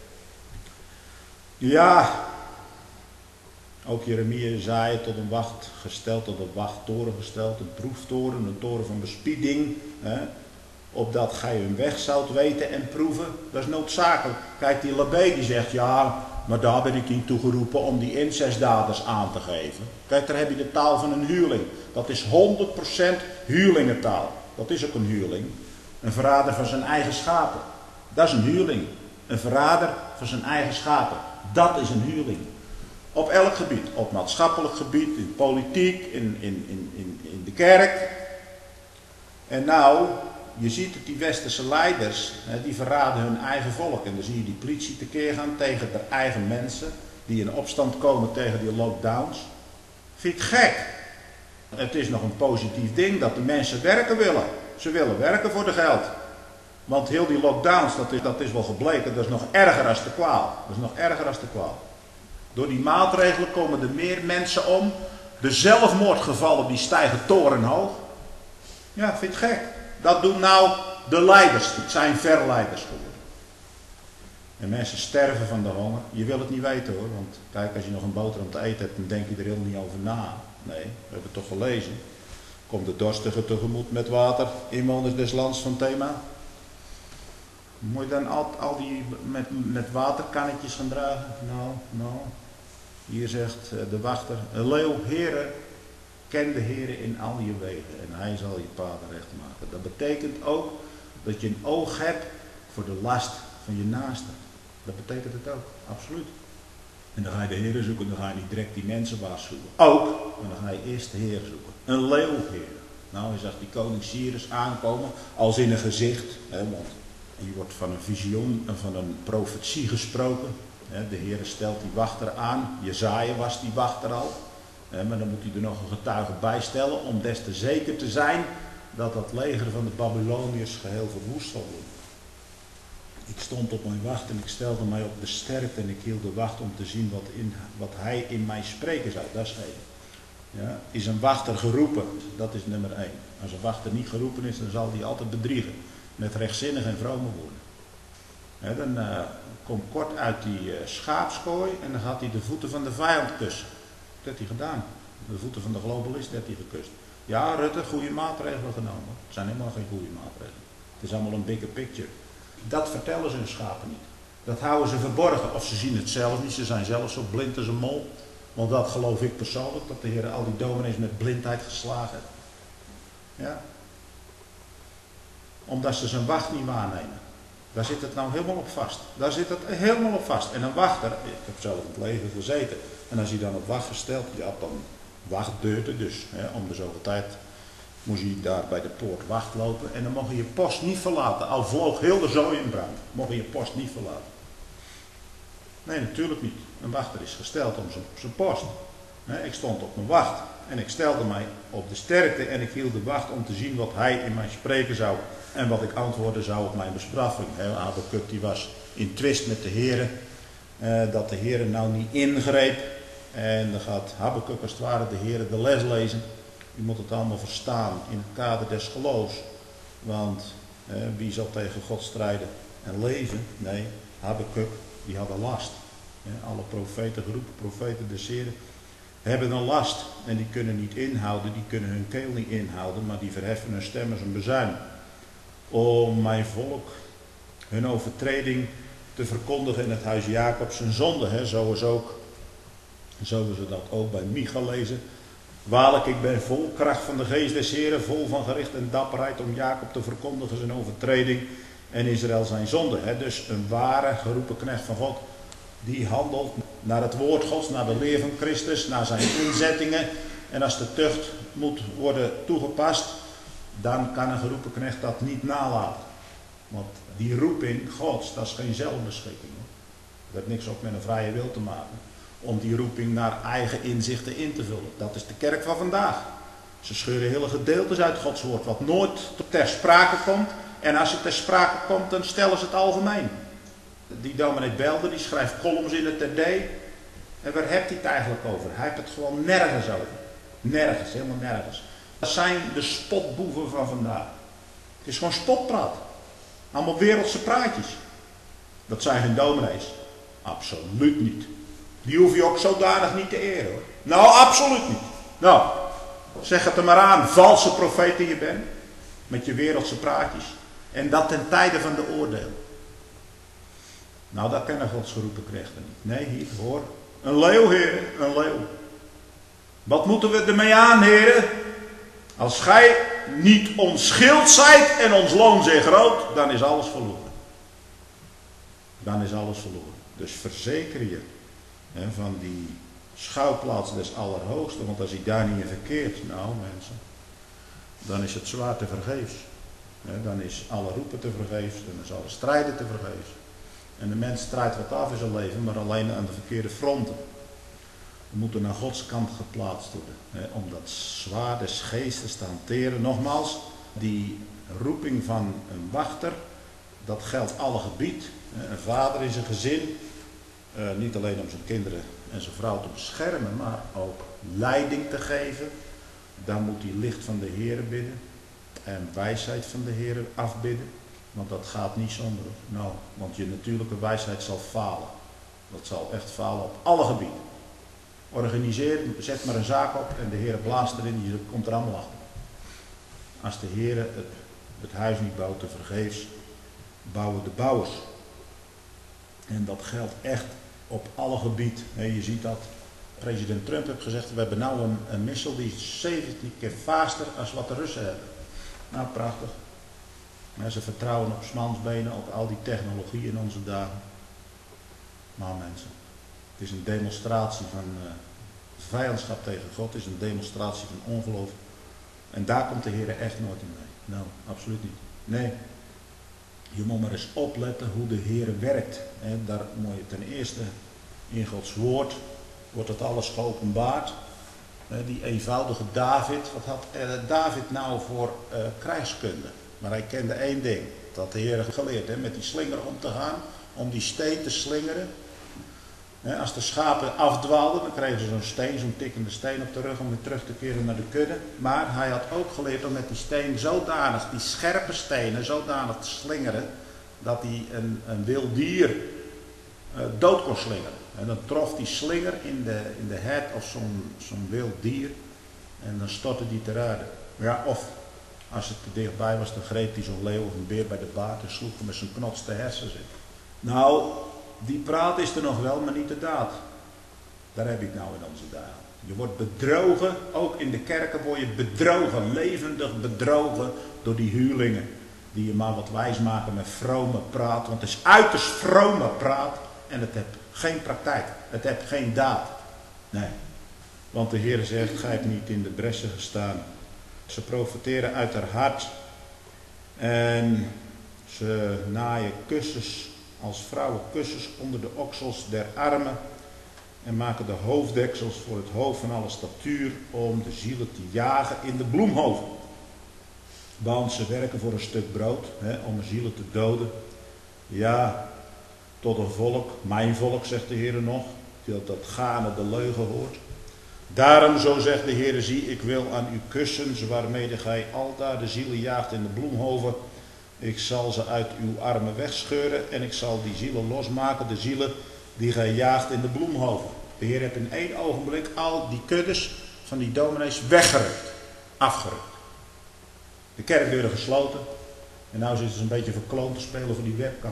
Speaker 1: Ja, ook Jeremia Jesaja tot een wacht gesteld, tot een wachttoren gesteld, een proeftoren, een toren van bespieding, hè, opdat gij hun weg zoudt weten en proeven. Dat is noodzakelijk. Kijk, die Labé die zegt, ja, maar daar ben ik niet toegeroepen om die incestdaders aan te geven. Kijk, daar heb je de taal van een huurling. Dat is honderd procent huurlingentaal. Dat is ook een huurling. Een verrader van zijn eigen schapen. Dat is een huurling. Een verrader van zijn eigen schapen. Dat is een huurling. Op elk gebied. Op maatschappelijk gebied, in politiek, in, in, in, in, in de kerk. En nou, je ziet dat die westerse leiders, hè, die verraden hun eigen volk. En dan zie je die politie tekeer gaan tegen de eigen mensen. Die in opstand komen tegen die lockdowns. Vind ik gek. Het is nog een positief ding dat de mensen werken willen. Ze willen werken voor de geld. Want heel die lockdowns, dat is, dat is wel gebleken, dat is nog erger als de kwaal. Dat is nog erger als de kwaal. Door die maatregelen komen er meer mensen om. De zelfmoordgevallen die stijgen torenhoog. Ja, vind je het gek? Dat doen nou de leiders. Het zijn verleiders geworden. En mensen sterven van de honger. Je wil het niet weten hoor. Want kijk, als je nog een boterham te eten hebt, dan denk je er heel niet over na. Nee, we hebben het toch gelezen. Komt de dorstige tegemoet met water. Inwoners des lands van thema. Moet je dan al, al die met, met waterkannetjes gaan dragen? Nou, nou. Hier zegt de wachter, een leeuw, Heere, ken de Heere in al je wegen en hij zal je paden recht maken. Dat betekent ook Dat je een oog hebt voor de last van je naaste. Dat betekent het ook, absoluut. En dan ga je de Heer zoeken, dan ga je niet direct die mensen waarschuwen. Ook, maar dan ga je eerst de Heer zoeken. Een leeuwheer. Nou, je zag die koning Cyrus aankomen, als in een gezicht. Hè, want hier wordt van een visioen en van een profetie gesproken. Hè, de Heer stelt die wachter aan. Jezaja was die wachter al. Hè, maar dan moet hij er nog een getuige bij stellen om des te zeker te zijn dat dat leger van de Babyloniërs geheel verwoest zal worden. Ik stond op mijn wacht en ik stelde mij op de sterkte en ik hield de wacht om te zien wat, in, wat hij in mij spreken zou. Dat is één. Ja, is een wachter geroepen? Dat is nummer één. Als een wachter niet geroepen is, dan zal hij altijd bedriegen. Met rechtzinnig en vrome woorden. Ja, dan uh, komt kort uit die uh, schaapskooi en dan gaat hij de voeten van de vijand kussen. Dat heeft hij gedaan. De voeten van de globalist heeft hij gekust. Ja, Rutte, goede maatregelen genomen. Het zijn helemaal geen goede maatregelen. Het is allemaal een bigger picture. Dat vertellen ze hun schapen niet. Dat houden ze verborgen. Of ze zien het zelf niet. Ze zijn zelf zo blind als een mol. Want dat geloof ik persoonlijk. Dat de Heer al die dominees met blindheid geslagen heeft. Ja. Omdat ze zijn wacht niet waarnemen. Daar zit het nou helemaal op vast. Daar zit het helemaal op vast. En een wachter, ik heb zelf in het leger gezeten. En als hij dan op wacht gesteld, ja, dan wachtdeurde dus. Hè, om de zoveel tijd moest je daar bij de poort wacht lopen. En dan mocht je je post niet verlaten. Al vloog heel de zooi in brand. Mocht je je post niet verlaten. Nee, natuurlijk niet. Een wachter is gesteld om zijn, zijn post. Nee, ik stond op mijn wacht. En ik stelde mij op de sterkte. En ik hield de wacht om te zien wat hij in mij spreken zou. En wat ik antwoorden zou op mijn bestraffing. Habakuk die was in twist met de Heere. Eh, dat de Heere nou niet ingreep. En dan gaat Habakuk als het ware de Heere de les lezen. Je moet het allemaal verstaan in het kader des geloofs. Want eh, wie zal tegen God strijden en leven? Nee, Habakuk die had een last. Eh, alle profeten, geroepen profeten des Heren, hebben een last. En die kunnen niet inhouden, die kunnen hun keel niet inhouden. Maar die verheffen hun stem als een bezuin. Om mijn volk hun overtreding te verkondigen in het huis Jacob zijn zonde. Hè. Zo is ook, zo is het dat ook bij Micha lezen. Waarlijk, ik ben vol kracht van de geest des Heren, vol van gericht en dapperheid om Jacob te verkondigen zijn overtreding en Israël zijn zonde. Hè. Dus een ware geroepen knecht van God, die handelt naar het woord Gods, naar de leer van Christus, naar zijn inzettingen. En als de tucht moet worden toegepast, dan kan een geroepen knecht dat niet nalaten. Want die roeping Gods, dat is geen zelfbeschikking. Dat heeft niks ook met een vrije wil te maken. Om die roeping naar eigen inzichten in te vullen. Dat is de kerk van vandaag. Ze scheuren hele gedeeltes uit Gods woord, wat nooit ter sprake komt. En als het ter sprake komt, dan stellen ze het algemeen. Die dominee Belder, die schrijft columns in het T D. En waar heeft hij het eigenlijk over? Hij heeft het gewoon nergens over. Nergens, helemaal nergens. Dat zijn de spotboeven van vandaag. Het is gewoon spotpraat. Allemaal wereldse praatjes. Dat zijn geen dominees. Absoluut niet. Die hoef je ook zodanig niet te eren hoor. Nou, absoluut niet. Nou, zeg het er maar aan, valse profeet die je bent. Met je wereldse praatjes. En dat ten tijde van de oordeel. Nou, dat kennen Gods geroepen knechten niet. Nee, hier, hoor. Een leeuw, heren, een leeuw. Wat moeten we ermee aan, heren? Als gij niet ons schild zijt en ons loon zeer groot, dan is alles verloren. Dan is alles verloren. Dus verzeker je hè, van die schouwplaats des Allerhoogsten, want als hij daar niet in verkeert, nou mensen, dan is het zwaar te vergeefs. Hè, dan is alle roepen te vergeefs, dan is alle strijden te vergeefs. En de mens strijdt wat af in zijn leven, maar alleen aan de verkeerde fronten. We moeten naar Gods kant geplaatst worden. Hè, om dat zwaard des geestes te hanteren. Nogmaals, die roeping van een wachter, dat geldt alle gebied. Hè, een vader in zijn gezin, uh, niet alleen om zijn kinderen en zijn vrouw te beschermen, maar ook leiding te geven. Dan moet hij licht van de Heere bidden en wijsheid van de Heere afbidden. Want dat gaat niet zonder. Nou, want je natuurlijke wijsheid zal falen. Dat zal echt falen op alle gebieden. Organiseer, zet maar een zaak op en de Heer blaast erin, je komt er allemaal achter. Als de Heer het, het huis niet bouwt te vergeefs, bouwen de bouwers. En dat geldt echt op alle gebieden. Je ziet dat president Trump heeft gezegd, we hebben nou een, een missel die is zeventien keer vaster als wat de Russen hebben. Nou, prachtig. Ja, ze vertrouwen op smansbenen, op al die technologie in onze dagen. Maar mensen, het is een demonstratie van uh, vijandschap tegen God, het is een demonstratie van ongeloof. En daar komt de Heer echt nooit in mee. Nou, absoluut niet. Nee, je moet maar eens opletten hoe de Heer werkt. En daar moet je ten eerste in Gods woord, wordt het alles geopenbaard. Die eenvoudige David, wat had David nou voor uh, krijgskunde? Maar hij kende één ding, dat had de Heer geleerd, hè, met die slinger om te gaan, om die steen te slingeren. Als de schapen afdwaalden, dan kregen ze zo'n steen, zo'n tikkende steen op de rug om weer terug te keren naar de kudde. Maar hij had ook geleerd om met die steen zodanig, die scherpe stenen, zodanig te slingeren, dat hij een, een wild dier uh, dood kon slingeren. En dan trof die slinger in de, in de het of zo'n zo'n wild dier en dan stortte die ter aarde. Ja, of als het te dichtbij was, dan greep hij zo'n leeuw of een beer bij de baard en sloeg hem met zijn knots de hersens in. Nou, die praat is er nog wel, maar niet de daad. Daar heb ik nou in onze dagen. Je wordt bedrogen, ook in de kerken word je bedrogen, levendig bedrogen door die huurlingen. Die je maar wat wijs maken met vrome praat, want het is uiterst vrome praat en het heeft geen praktijk, het heeft geen daad. Nee, want de Heer zegt, gij hebt niet in de bressen gestaan. Ze profiteren uit haar hart en ze naaien kussens als vrouwen kussens onder de oksels der armen en maken de hoofddeksels voor het hoofd van alle statuur om de zielen te jagen in de bloemhoven. Want ze werken voor een stuk brood, hè, om de zielen te doden. Ja, tot een volk, mijn volk, zegt de Heer nog, dat dat gane de leugen hoort. Daarom, zo zegt de Heer, zie, ik wil aan uw kussens, waarmede gij aldaar de zielen jaagt in de bloemhoven. Ik zal ze uit uw armen wegscheuren en ik zal die zielen losmaken, de zielen die gij jaagt in de bloemhoven. De Heer heeft in één ogenblik al die kuddes van die dominees weggerukt, afgerukt. De kerkdeuren gesloten en nu zitten ze een beetje verkloond te spelen voor die webcam.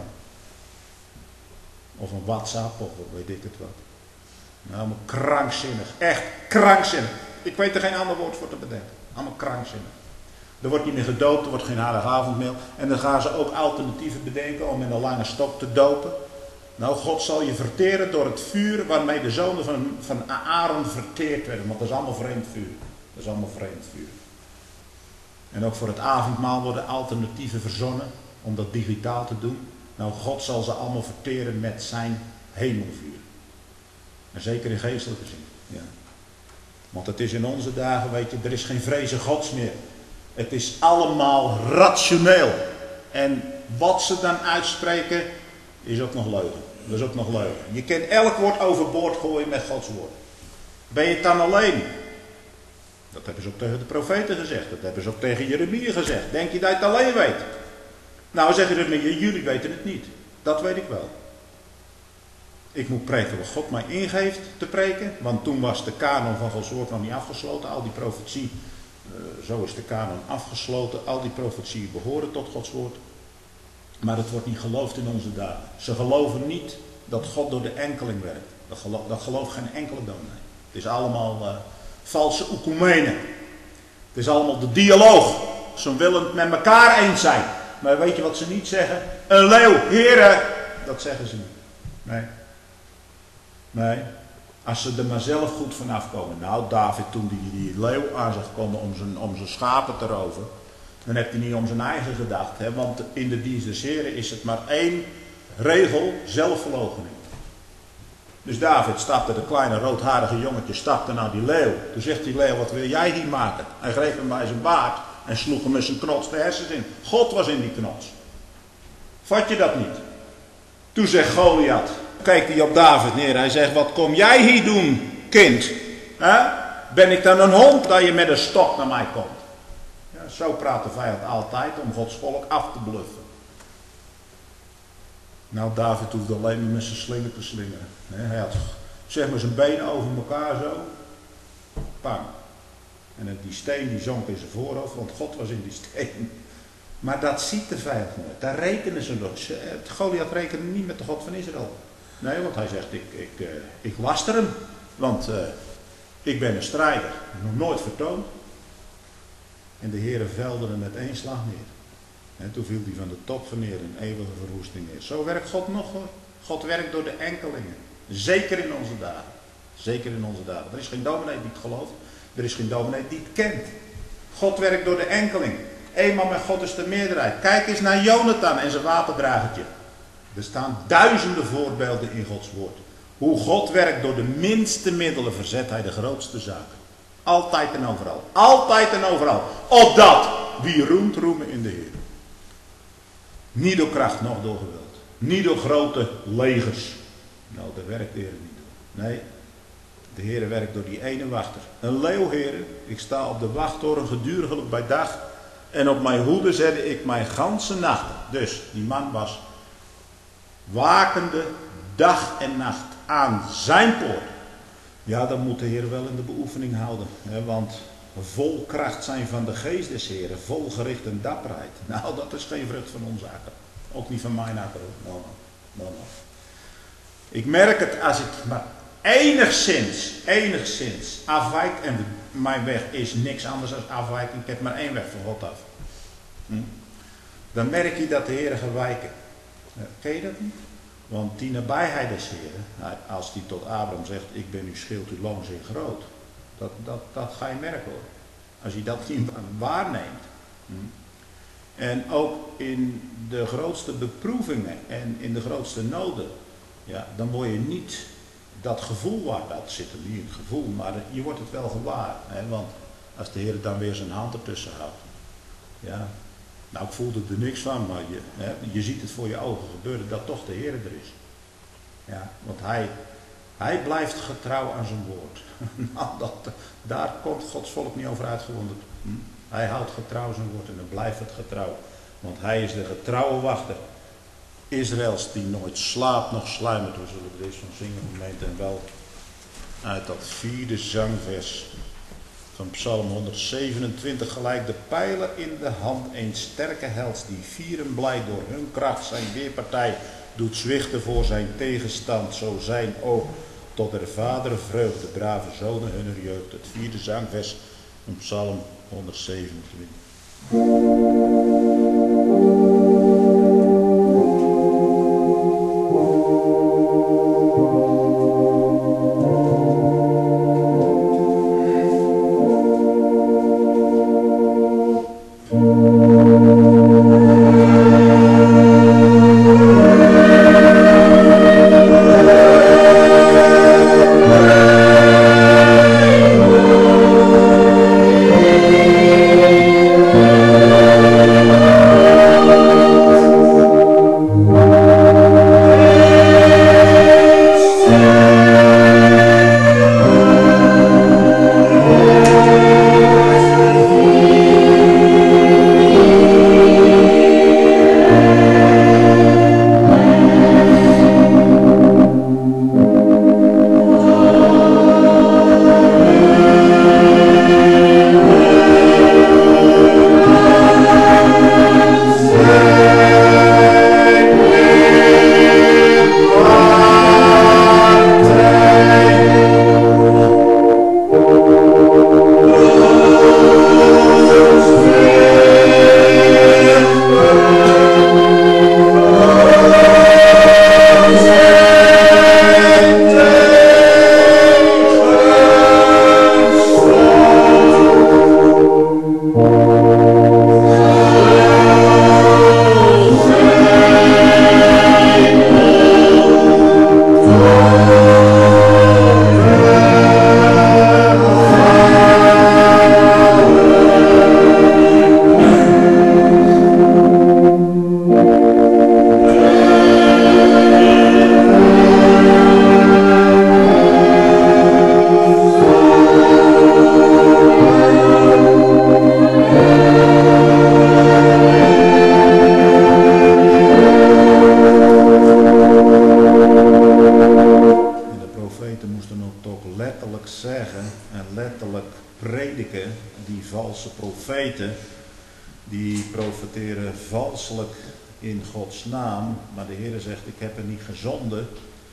Speaker 1: Of een WhatsApp of weet ik het wat. Nou, allemaal krankzinnig, echt krankzinnig. Ik weet er geen ander woord voor te bedenken. Allemaal krankzinnig. Er wordt niet meer gedoopt, er wordt geen heiligavond meer. En dan gaan ze ook alternatieven bedenken om in een lange stok te dopen. Nou, God zal je verteren door het vuur waarmee de zonen van, van Aaron verteerd werden. Want dat is allemaal vreemd vuur. Dat is allemaal vreemd vuur. En ook voor het avondmaal worden alternatieven verzonnen om dat digitaal te doen. Nou, God zal ze allemaal verteren met zijn hemelvuur. En zeker in geestelijke zin. Ja. Want het is in onze dagen, weet je, er is geen vrezen Gods meer. Het is allemaal rationeel. En wat ze dan uitspreken, is ook nog leugen. Dat is ook nog leugen. Je kunt elk woord overboord gooien met Gods woord. Ben je het dan alleen? Dat hebben ze ook tegen de profeten gezegd. Dat hebben ze ook tegen Jeremia gezegd. Denk je dat je het alleen weet? Nou, zegt Jeremia, jullie weten het niet. Dat weet ik wel. Ik moet preken wat God mij ingeeft te preken. Want toen was de kanon van Gods woord nog niet afgesloten. Al die profetie, uh, zo is de kanon afgesloten. Al die profetieën behoren tot Gods woord. Maar het wordt niet geloofd in onze dagen. Ze geloven niet dat God door de enkeling werkt. Dat, geloof, dat gelooft geen enkele dominee. Het is allemaal uh, valse oekumenen. Het is allemaal de dialoog. Ze willen het met elkaar eens zijn. Maar weet je wat ze niet zeggen? Een leeuw, heren. Dat zeggen ze niet. Nee. Nee. Als ze er maar zelf goed vanaf komen. Nou, David, toen die, die leeuw aan zag komen om zijn, om zijn schapen te roven. Dan heeft hij niet om zijn eigen gedacht. Hè? Want in de dienst des Heren is het maar één regel, zelfverloochening. Dus David stapte, de kleine roodharige jongetje, stapte naar die leeuw. Toen zegt die leeuw, wat wil jij hier maken? Hij greep hem bij zijn baard en sloeg hem met zijn knots de hersens in. God was in die knots. Vat je dat niet? Toen zegt Goliath, kijkt hij op David neer. Hij zegt, wat kom jij hier doen, kind? He? Ben ik dan een hond dat je met een stok naar mij komt? Ja, zo praat de vijand altijd om Gods volk af te bluffen. Nou, David hoefde alleen maar met zijn slinger te slingeren. Hij had zeg maar zijn benen over elkaar zo. Pam. En die steen die zonk in zijn voorhoofd, want God was in die steen. Maar dat ziet de vijand nooit. Daar rekenen ze nog. Goliath rekende niet met de God van Israël. Nee, want hij zegt, ik, ik, uh, ik laster hem. Want uh, ik ben een strijder. Nog nooit vertoond. En de Heere velde hem met één slag neer. En toen viel hij van de top van neer in eeuwige verwoesting neer. Zo werkt God nog hoor. God werkt door de enkelingen. Zeker in onze dagen. Zeker in onze dagen. Er is geen dominee die het gelooft. Er is geen dominee die het kent. God werkt door de enkeling. Eenmaal met God is de meerderheid. Kijk eens naar Jonathan en zijn wapendragertje. Er staan duizenden voorbeelden in Gods woord. Hoe God werkt door de minste middelen verzet hij de grootste zaken. Altijd en overal. Altijd en overal. Opdat wie roemt, roemen in de Heer. Niet door kracht, noch door geweld. Niet door grote legers. Nou, daar werkt de Heer niet door. Nee, de Heer werkt door die ene wachter. Een leeuw, heren. Ik sta op de wachttoren geduriglijk bij dag. En op mijn hoede zette ik mijn ganse nacht. Dus, die man was wakende dag en nacht aan zijn poort. Ja, dan moet de Heer wel in de beoefening houden. Hè, want vol kracht zijn van de geest des Heren. Vol gericht en dapperheid. Nou, dat is geen vrucht van onze akker. Ook niet van mijn akker. Nou, nou, nou. Ik merk het als ik maar enigszins, enigszins afwijk. En mijn weg is niks anders dan afwijking. Ik heb maar één weg van God af. Hm? Dan merk je dat de Heer gaat wijken. Ken je dat niet? Want die nabijheid des Heren, als die tot Abraham zegt, ik ben uw schild, uw loon zeer groot. Dat, dat, dat ga je merken hoor. Als je dat niet waarneemt. Hm? En ook in de grootste beproevingen en in de grootste noden. Ja, dan word je niet dat gevoel waar, dat zit er niet in het gevoel, maar je wordt het wel gewaar. Hè? Want als de Heer dan weer zijn hand ertussen houdt. Ja, nou ik voelde er niks van, maar je, hè, je ziet het voor je ogen gebeuren dat toch de Heer er is. Ja, want hij, hij blijft getrouw aan zijn woord. Nou, dat, daar komt Gods volk niet over uitgewonderd. Hm? Hij houdt getrouw zijn woord en dan blijft het getrouw. Want hij is de getrouwe wachter. Israëls die nooit slaapt nog sluimert. We zullen er eens van zingen gemeente en wel uit dat vierde zangvers van Psalm honderdzevenentwintig. Gelijk de pijlen in de hand een sterke held die vieren blij door hun kracht zijn weerpartij doet zwichten voor zijn tegenstand. Zo zijn ook tot der vader vreugde brave zonen hunner jeugd. Het vierde zangvers van Psalm honderdzevenentwintig. Die profeteren valselijk in Gods naam, maar de Heer zegt, ik heb er niet gezonden.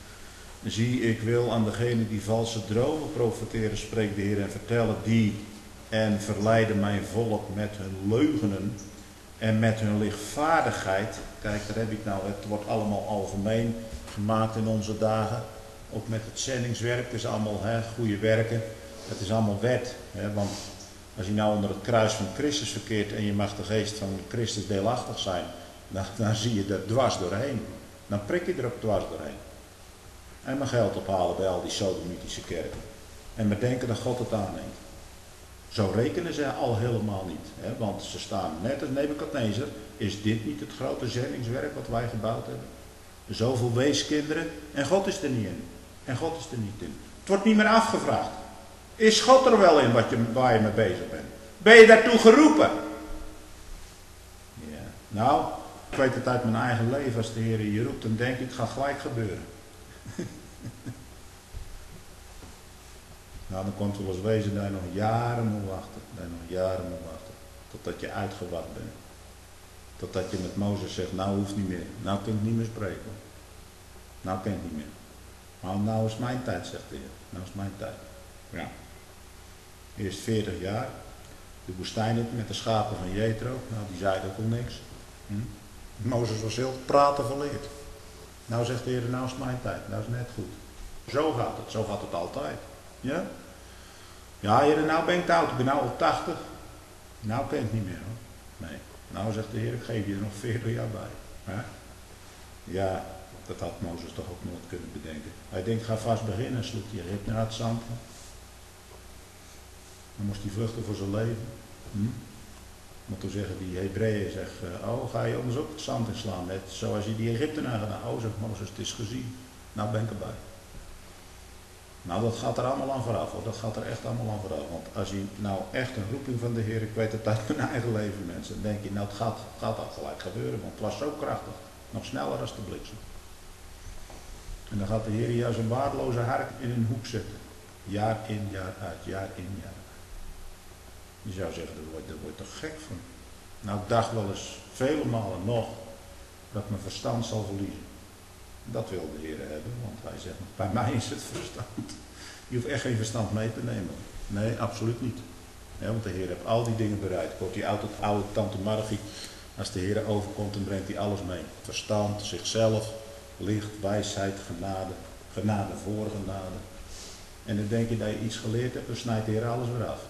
Speaker 1: Zie, ik wil aan degene die valse dromen profeteren, spreekt de Heer, en vertellen die en verleiden mijn volk met hun leugenen. En met hun lichtvaardigheid, kijk daar heb ik nou, het wordt allemaal algemeen gemaakt in onze dagen. Ook met het zendingswerk, het is allemaal hè, goede werken. Het is allemaal wet. Hè, want als je nou onder het kruis van Christus verkeert en je mag de geest van Christus deelachtig zijn, dan, dan zie je er dwars doorheen. Dan prik je er ook dwars doorheen. En maar geld ophalen bij al die sodomitische kerken. En maar denken dat God het aanneemt. Zo rekenen ze al helemaal niet. Hè? Want ze staan net als Nebukadnezar. Is dit niet het grote zendingswerk wat wij gebouwd hebben? Zoveel weeskinderen. En God is er niet in. En God is er niet in. Het wordt niet meer afgevraagd. Is God er wel in wat je, waar je mee bezig bent? Ben je daartoe geroepen? Ja. Nou, ik weet het uit mijn eigen leven. Als de Heer je roept, dan denk ik, het gaat gelijk gebeuren. Nou, dan komt het wel eens wezen dat je nog jaren moet wachten. Dat je nog jaren moet wachten. Totdat je uitgewakt bent. Totdat je met Mozes zegt, nou hoeft niet meer. Nou kan ik niet meer spreken. Nou kan ik niet meer. Maar nou is mijn tijd, zegt de Heer. Nou is mijn tijd. Ja. Eerst veertig jaar. De woestijn in met de schapen van Jethro. Nou, die zeiden ook al niks. Hm? Mozes was heel praten verleerd. Nou zegt de Heer, nou is mijn tijd. Nou is net goed. Zo gaat het. Zo gaat het altijd. Ja? Ja, Heer, nou ben ik te oud. Ik ben nou al tachtig. Nou kan ik niet meer hoor. Nee. Nou zegt de Heer, ik geef je er nog veertig jaar bij. Hè? Ja, dat had Mozes toch ook nooit kunnen bedenken. Hij denkt, ga vast beginnen. En sloeg die Egypte naar het zand. Dan moest hij vluchten voor zijn leven. Hm? Maar toen zeggen die Hebreeën, zeg, oh, ga je ons ook het zand inslaan. Net zoals je die Egyptenaren gedaan. Oh, zegt Mozes, het is gezien. Nou ben ik erbij. Nou, dat gaat er allemaal aan vooraf hoor. Dat gaat er echt allemaal aan vooraf. Want als je nou echt een roeping van de Heer, ik weet het uit mijn eigen leven mensen, dan denk je, nou het gaat, gaat dat gelijk gebeuren. Want het was zo krachtig. Nog sneller als de bliksem. En dan gaat de Heer juist een waardeloze hark in een hoek zetten. Jaar in, jaar uit, jaar in, jaar uit. Je zou zeggen, daar word, daar word je toch gek van. Nou, ik dacht wel eens, vele malen nog, dat ik mijn verstand zal verliezen. Dat wil de Heer hebben, want hij zegt, bij mij is het verstand. Je hoeft echt geen verstand mee te nemen. Nee, absoluut niet. Ja, want de Heer heeft al die dingen bereid. Ik hoor die oude, oude tante Margie, als de Heer overkomt, dan brengt hij alles mee. Verstand, zichzelf, licht, wijsheid, genade, genade voor genade. En dan denk je dat je iets geleerd hebt, dan snijdt de Heer alles weer af.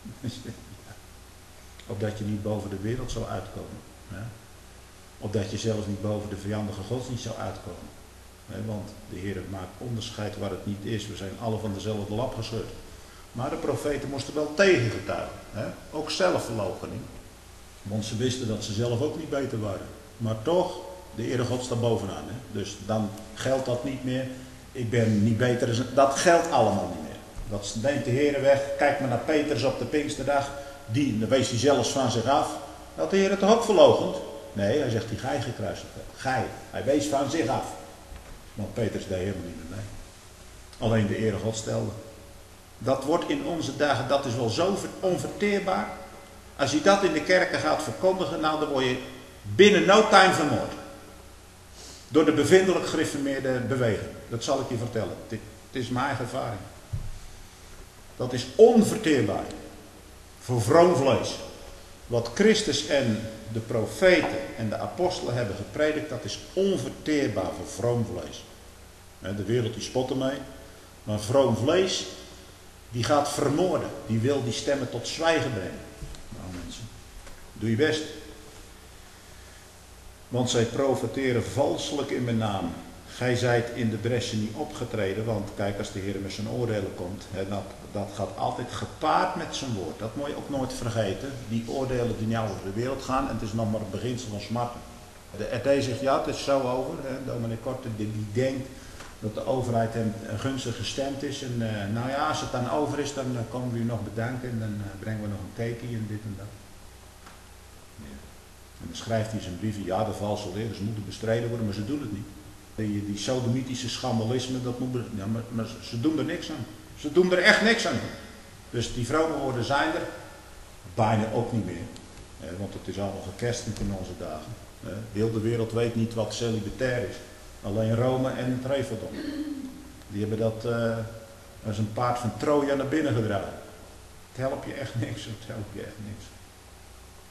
Speaker 1: Opdat je niet boven de wereld zou uitkomen. Ja? Opdat je zelfs niet boven de vijandige godsdienst zou uitkomen. Nee, want de Heer maakt onderscheid waar het niet is. We zijn alle van dezelfde lap gescheurd. Maar de profeten moesten wel tegengetuigen. Hè? Ook zelfverloochening. Want ze wisten dat ze zelf ook niet beter waren. Maar toch, de Heere God staat bovenaan. Hè? Dus dan geldt dat niet meer. Ik ben niet beter. Dat geldt allemaal niet meer. Dat neemt de Heer weg. Kijk maar naar Petrus op de Pinksterdag. Die, dan wees hij zelfs van zich af. Dat de Heer het toch ook verloochend? Nee, hij zegt die gij gekruisigd hebt. Gij. Hij wees van zich af. Want Petrus deed helemaal niet meer mee. Alleen de Heere God stelde. Dat wordt in onze dagen, dat is wel zo onverteerbaar. Als je dat in de kerken gaat verkondigen, nou dan word je binnen no time vermoord. Door de bevindelijk gereformeerde beweging. Dat zal ik je vertellen. Dit, dit is mijn eigen ervaring. Dat is onverteerbaar. Voor vroom vlees. Wat Christus en de profeten en de apostelen hebben gepredikt, dat is onverteerbaar voor vroom vlees. De wereld die spot ermee. Maar vroom vlees, die gaat vermoorden. Die wil die stemmen tot zwijgen brengen. Nou mensen, doe je best. Want zij profeteren valselijk in mijn naam. Gij zijt in de bresje niet opgetreden, want kijk, als de Heer met zijn oordelen komt, hè, dat, dat gaat altijd gepaard met zijn woord. Dat moet je ook nooit vergeten. Die oordelen die nou over de wereld gaan, en het is nog maar het beginsel van smarten. De R T zegt, ja, het is zo over. Hè, dominee Korte, die, die denkt dat de overheid hem gunstig gestemd is. En uh, nou ja, als het dan over is, dan uh, komen we u nog bedanken en dan uh, brengen we nog een cakeje en dit en dat. Ja. En dan schrijft hij zijn briefje, ja, de valse leerders moeten bestreden worden, maar ze doen het niet. Die, die sodomitische schandalisme, dat moet, ja, maar, maar ze doen er niks aan. Ze doen er echt niks aan. Dus die vrome woorden zijn er bijna ook niet meer. Eh, want het is allemaal gekerstend in onze dagen. Eh, heel de wereld weet niet wat celibatair is. Alleen Rome en het Reveldom. Die hebben dat uh, als een paard van Troja naar binnen gedragen. Het helpt je echt niks. Het helpt je echt niks.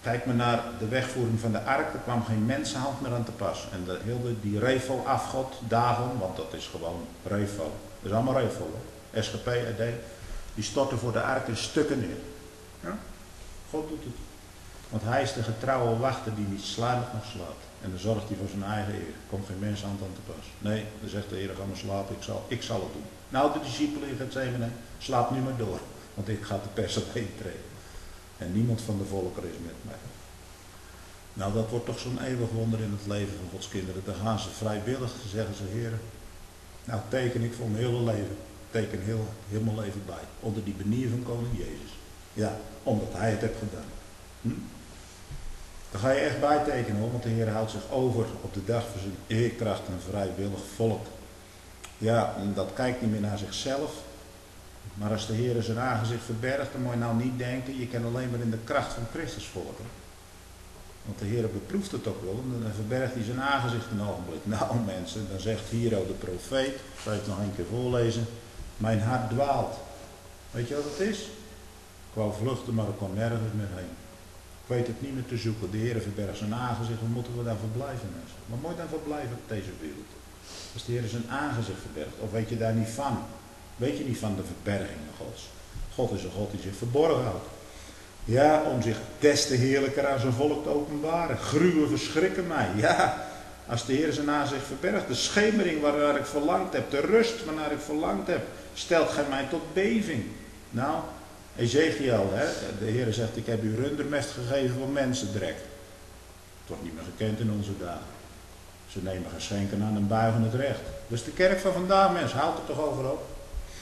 Speaker 1: Kijk maar naar de wegvoering van de ark, er kwam geen mensenhand meer aan te pas. En de, heel de, die Refo afgod, Dagon, want dat is gewoon Refo. Dat is allemaal Refo, hè? S G P, R D. Die storten voor de ark in stukken neer. Ja? God doet het. Want hij is de getrouwe wachter die niet sluimert nog slaapt. En dan zorgt hij voor zijn eigen eer. Er komt geen mensenhand aan te pas. Nee, dan zegt de Heer, ga maar slapen, ik zal, ik zal het doen. Nou, de discipelen in Gethsemane, slaap nu maar door. Want ik ga de pers heen treden. En niemand van de volkeren is met mij. Nou, dat wordt toch zo'n eeuwig wonder in het leven van Gods kinderen. Dan gaan ze vrijwillig, zeggen ze, Heer, nou teken ik voor mijn hele leven. Teken heel, heel mijn leven bij. Onder die benier van koning Jezus. Ja, omdat hij het heeft gedaan. Hm? Dan ga je echt bijtekenen hoor, want de Heer houdt zich over op de dag van zijn eerkracht en vrijwillig volk. Ja, en dat kijkt niet meer naar zichzelf. Maar als de Heer zijn aangezicht verbergt, dan moet je nou niet denken, je kan alleen maar in de kracht van Christus volgen. Want de Heer beproeft het ook wel, en dan verbergt hij zijn aangezicht een ogenblik. Nou mensen, dan zegt Hiero de profeet, ik zal het nog een keer voorlezen, mijn hart dwaalt. Weet je wat het is? Ik wou vluchten, maar ik kon nergens meer heen. Ik weet het niet meer te zoeken. De Heer verbergt zijn aangezicht, waar moeten we dan verblijven mensen? Waar moet je dan verblijven op deze wereld? Als de Heer zijn aangezicht verbergt, of weet je daar niet van? Weet je niet van de verbergingen Gods? God is een God die zich verborgen houdt. Ja, om zich des te heerlijker aan zijn volk te openbaren. Gruwen verschrikken mij. Ja, als de Heer zijn aangezicht verbergt, de schemering waarnaar ik verlangd heb, de rust waarnaar ik verlangd heb, stelt gij mij tot beving. Nou, Ezekiel, hè, de Heer zegt, ik heb u rundermest gegeven voor mensendrek. Het wordt niet meer gekend in onze dagen. Ze nemen geschenken aan en buigen het recht. Dus de kerk van vandaag, mensen, houdt het toch over op?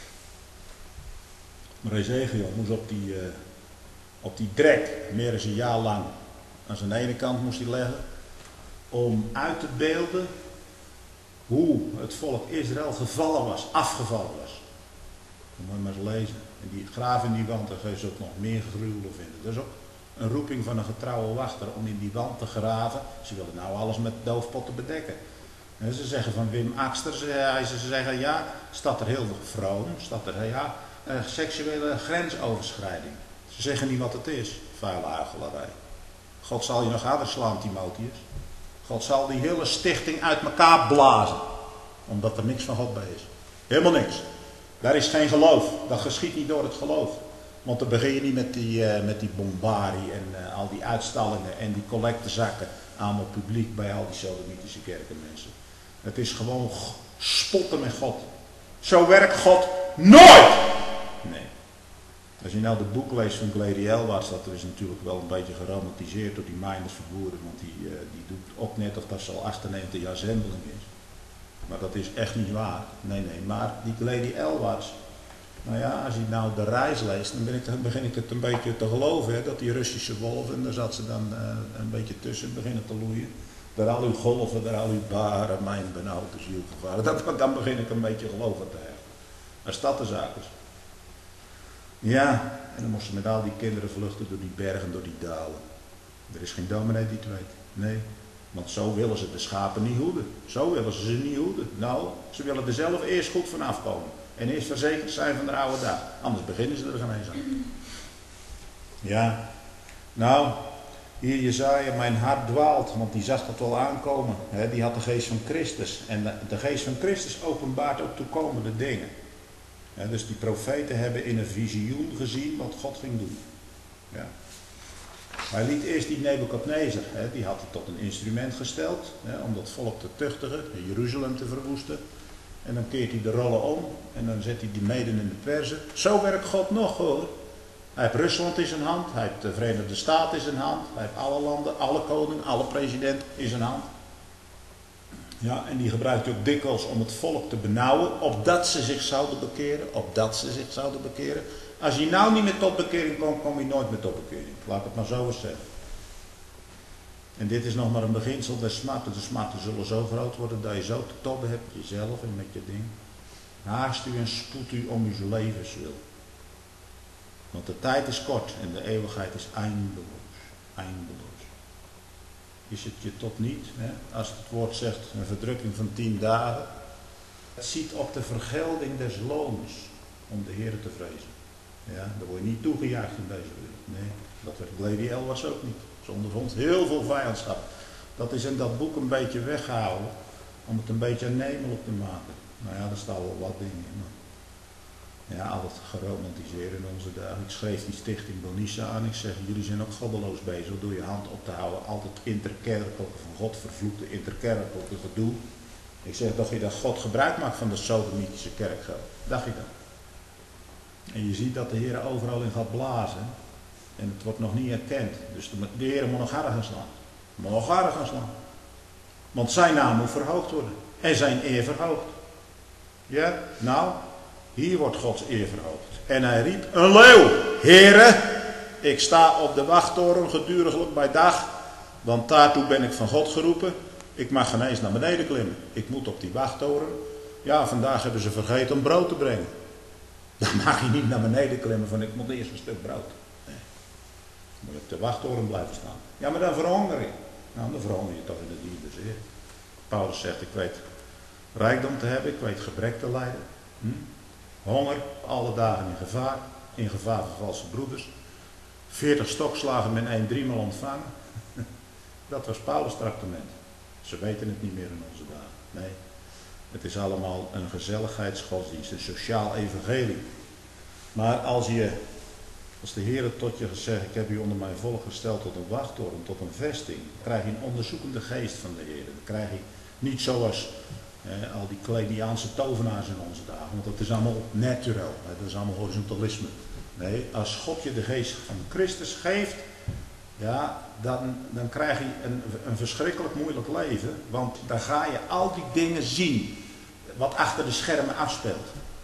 Speaker 1: Maar Ezekiel moest op die, uh, op die drek, meer dan een jaar lang, aan zijn ene kant moest hij leggen, om uit te beelden hoe het volk Israël gevallen was, afgevallen was. Dat moet je maar eens lezen. En die graaf in die wand, daar ga je ook nog meer gruwelen vinden. Dat is ook een roeping van een getrouwe wachter om in die wand te graven. Ze willen nou alles met doofpotten bedekken. En ze zeggen van Wim Axter, ze, ze zeggen ja, staat er heel vroom, staat er ja, uh, seksuele grensoverschrijding. Ze zeggen niet wat het is, vuile huichelarij. God zal je nog harder slaan, Timotheus. God zal die hele stichting uit elkaar blazen. Omdat er niks van God bij is. Helemaal niks. Daar is geen geloof. Dat geschiet niet door het geloof. Want dan begin je niet met die, uh, met die bombarie en uh, al die uitstallingen en die collectezakken aan het publiek bij al die sodomitische kerken mensen. Het is gewoon spotten met God. Zo werkt God nooit! Nee. Als je nou het boek leest van Glady Aylward, dat is natuurlijk wel een beetje geromantiseerd door die Meinders Verboeren, want die, uh, die doet ook net of dat ze al achtennegentig jaar zendeling is. Maar dat is echt niet waar. Nee, nee. Maar die Glady Aylward, nou ja, als je nou de reis leest, dan, ben ik, dan begin ik het een beetje te geloven, hè, dat die Russische wolven, en daar zat ze dan uh, een beetje tussen, beginnen te loeien. Daar al uw golven, daar al uw baren, mijn benauwde ziel gevaren. Dat, dan begin ik een beetje geloven te hebben. Als dat de zaak is. Ja, en dan moesten ze met al die kinderen vluchten door die bergen, door die dalen. Er is geen dominee die het weet. Nee, want zo willen ze de schapen niet hoeden. Zo willen ze ze niet hoeden. Nou, ze willen er zelf eerst goed van afkomen. En eerst verzekerd zijn van de oude dag. Anders beginnen ze er geen eens aan. Ja, nou, hier Jesaja, mijn hart dwaalt, want die zag dat wel aankomen. He, die had de geest van Christus. En de, de geest van Christus openbaart ook toekomende dingen. Ja, dus die profeten hebben in een visioen gezien wat God ging doen. Ja. Hij liet eerst die Nebukadnezar, hè, die had hij tot een instrument gesteld, hè, om dat volk te tuchtigen, Jeruzalem te verwoesten. En dan keert hij de rollen om en dan zet hij die meden in de Perzen. Zo werkt God nog hoor. Hij heeft Rusland in zijn hand, hij heeft de Verenigde Staten in zijn hand, hij heeft alle landen, alle koningen, alle presidenten in zijn hand. Ja, en die gebruikt hij ook dikwijls om het volk te benauwen, opdat ze zich zouden bekeren, opdat ze zich zouden bekeren. Als je nou niet meer tot bekering komt, kom je nooit meer tot bekering. Laat ik het maar zo eens zeggen. En dit is nog maar een beginsel der smarten. De smarten zullen zo groot worden dat je zo te tobben hebt met jezelf en met je ding. Haast u en spoed u om uw levenswil. Want de tijd is kort en de eeuwigheid is eindeloos. Eindeloos. Is het je tot niet, hè? Als het woord zegt een verdrukking van tien dagen. Het ziet op de vergelding des loons om de Heer te vrezen. Ja, daar word je niet toegejuicht in deze wereld. Nee, dat werd Lady L was ook niet. Zonder ons heel veel vijandschap. Dat is in dat boek een beetje weggehouden. Om het een beetje een nemel op te maken. Nou ja, er staan wel wat dingen in. Maar ja, altijd geromantiseerd in onze dagen. Ik schreef die stichting Bonissa aan. Ik zeg, jullie zijn ook goddeloos bezig door je hand op te houden. Altijd interkerkelijke, van God vervloekte interkerkelijke gedoe. Ik zeg, dacht je dat God gebruik maakt van de sodomitische kerkgeld? Dacht je dat? En je ziet dat de Heer overal in gaat blazen. En het wordt nog niet erkend. Dus de, de Heer moet nog harder gaan slaan. Moet nog harder gaan slaan. Want zijn naam moet verhoogd worden. En zijn eer verhoogd. Ja, nou, hier wordt Gods eer verhoogd. En hij riep, een leeuw, Heere, ik sta op de wachttoren geduriglijk bij dag. Want daartoe ben ik van God geroepen. Ik mag geen eens naar beneden klimmen. Ik moet op die wachttoren. Ja, vandaag hebben ze vergeten om brood te brengen. Dan mag je niet naar beneden klimmen van ik moet eerst een stuk brood. Nee. Dan moet je op de wachttoren blijven staan. Ja, maar dan verhonger je. Nou, dan verhonger je toch in de liefde zeer. Paulus zegt, ik weet rijkdom te hebben, ik weet gebrek te lijden. Hm? Honger, alle dagen in gevaar. In gevaar van valse broeders. Veertig stokslagen met één driemaal ontvangen. Dat was Paulus' tractement. Ze weten het niet meer in onze dagen. Nee. Het is allemaal een gezelligheidsgodsdienst, een sociaal evangelie. Maar als je, als de Heer tot je zegt, ik heb u onder mijn volk gesteld tot een wachttoren, tot een vesting, dan krijg je een onderzoekende geest van de Heer. Dan krijg je niet zoals eh, al die Kleiniaanse tovenaars in onze dagen, want dat is allemaal naturel, hè, dat is allemaal horizontalisme. Nee, als God je de geest van Christus geeft, ja, dan, dan krijg je een, een verschrikkelijk moeilijk leven, want dan ga je al die dingen zien wat achter de schermen afspeelt.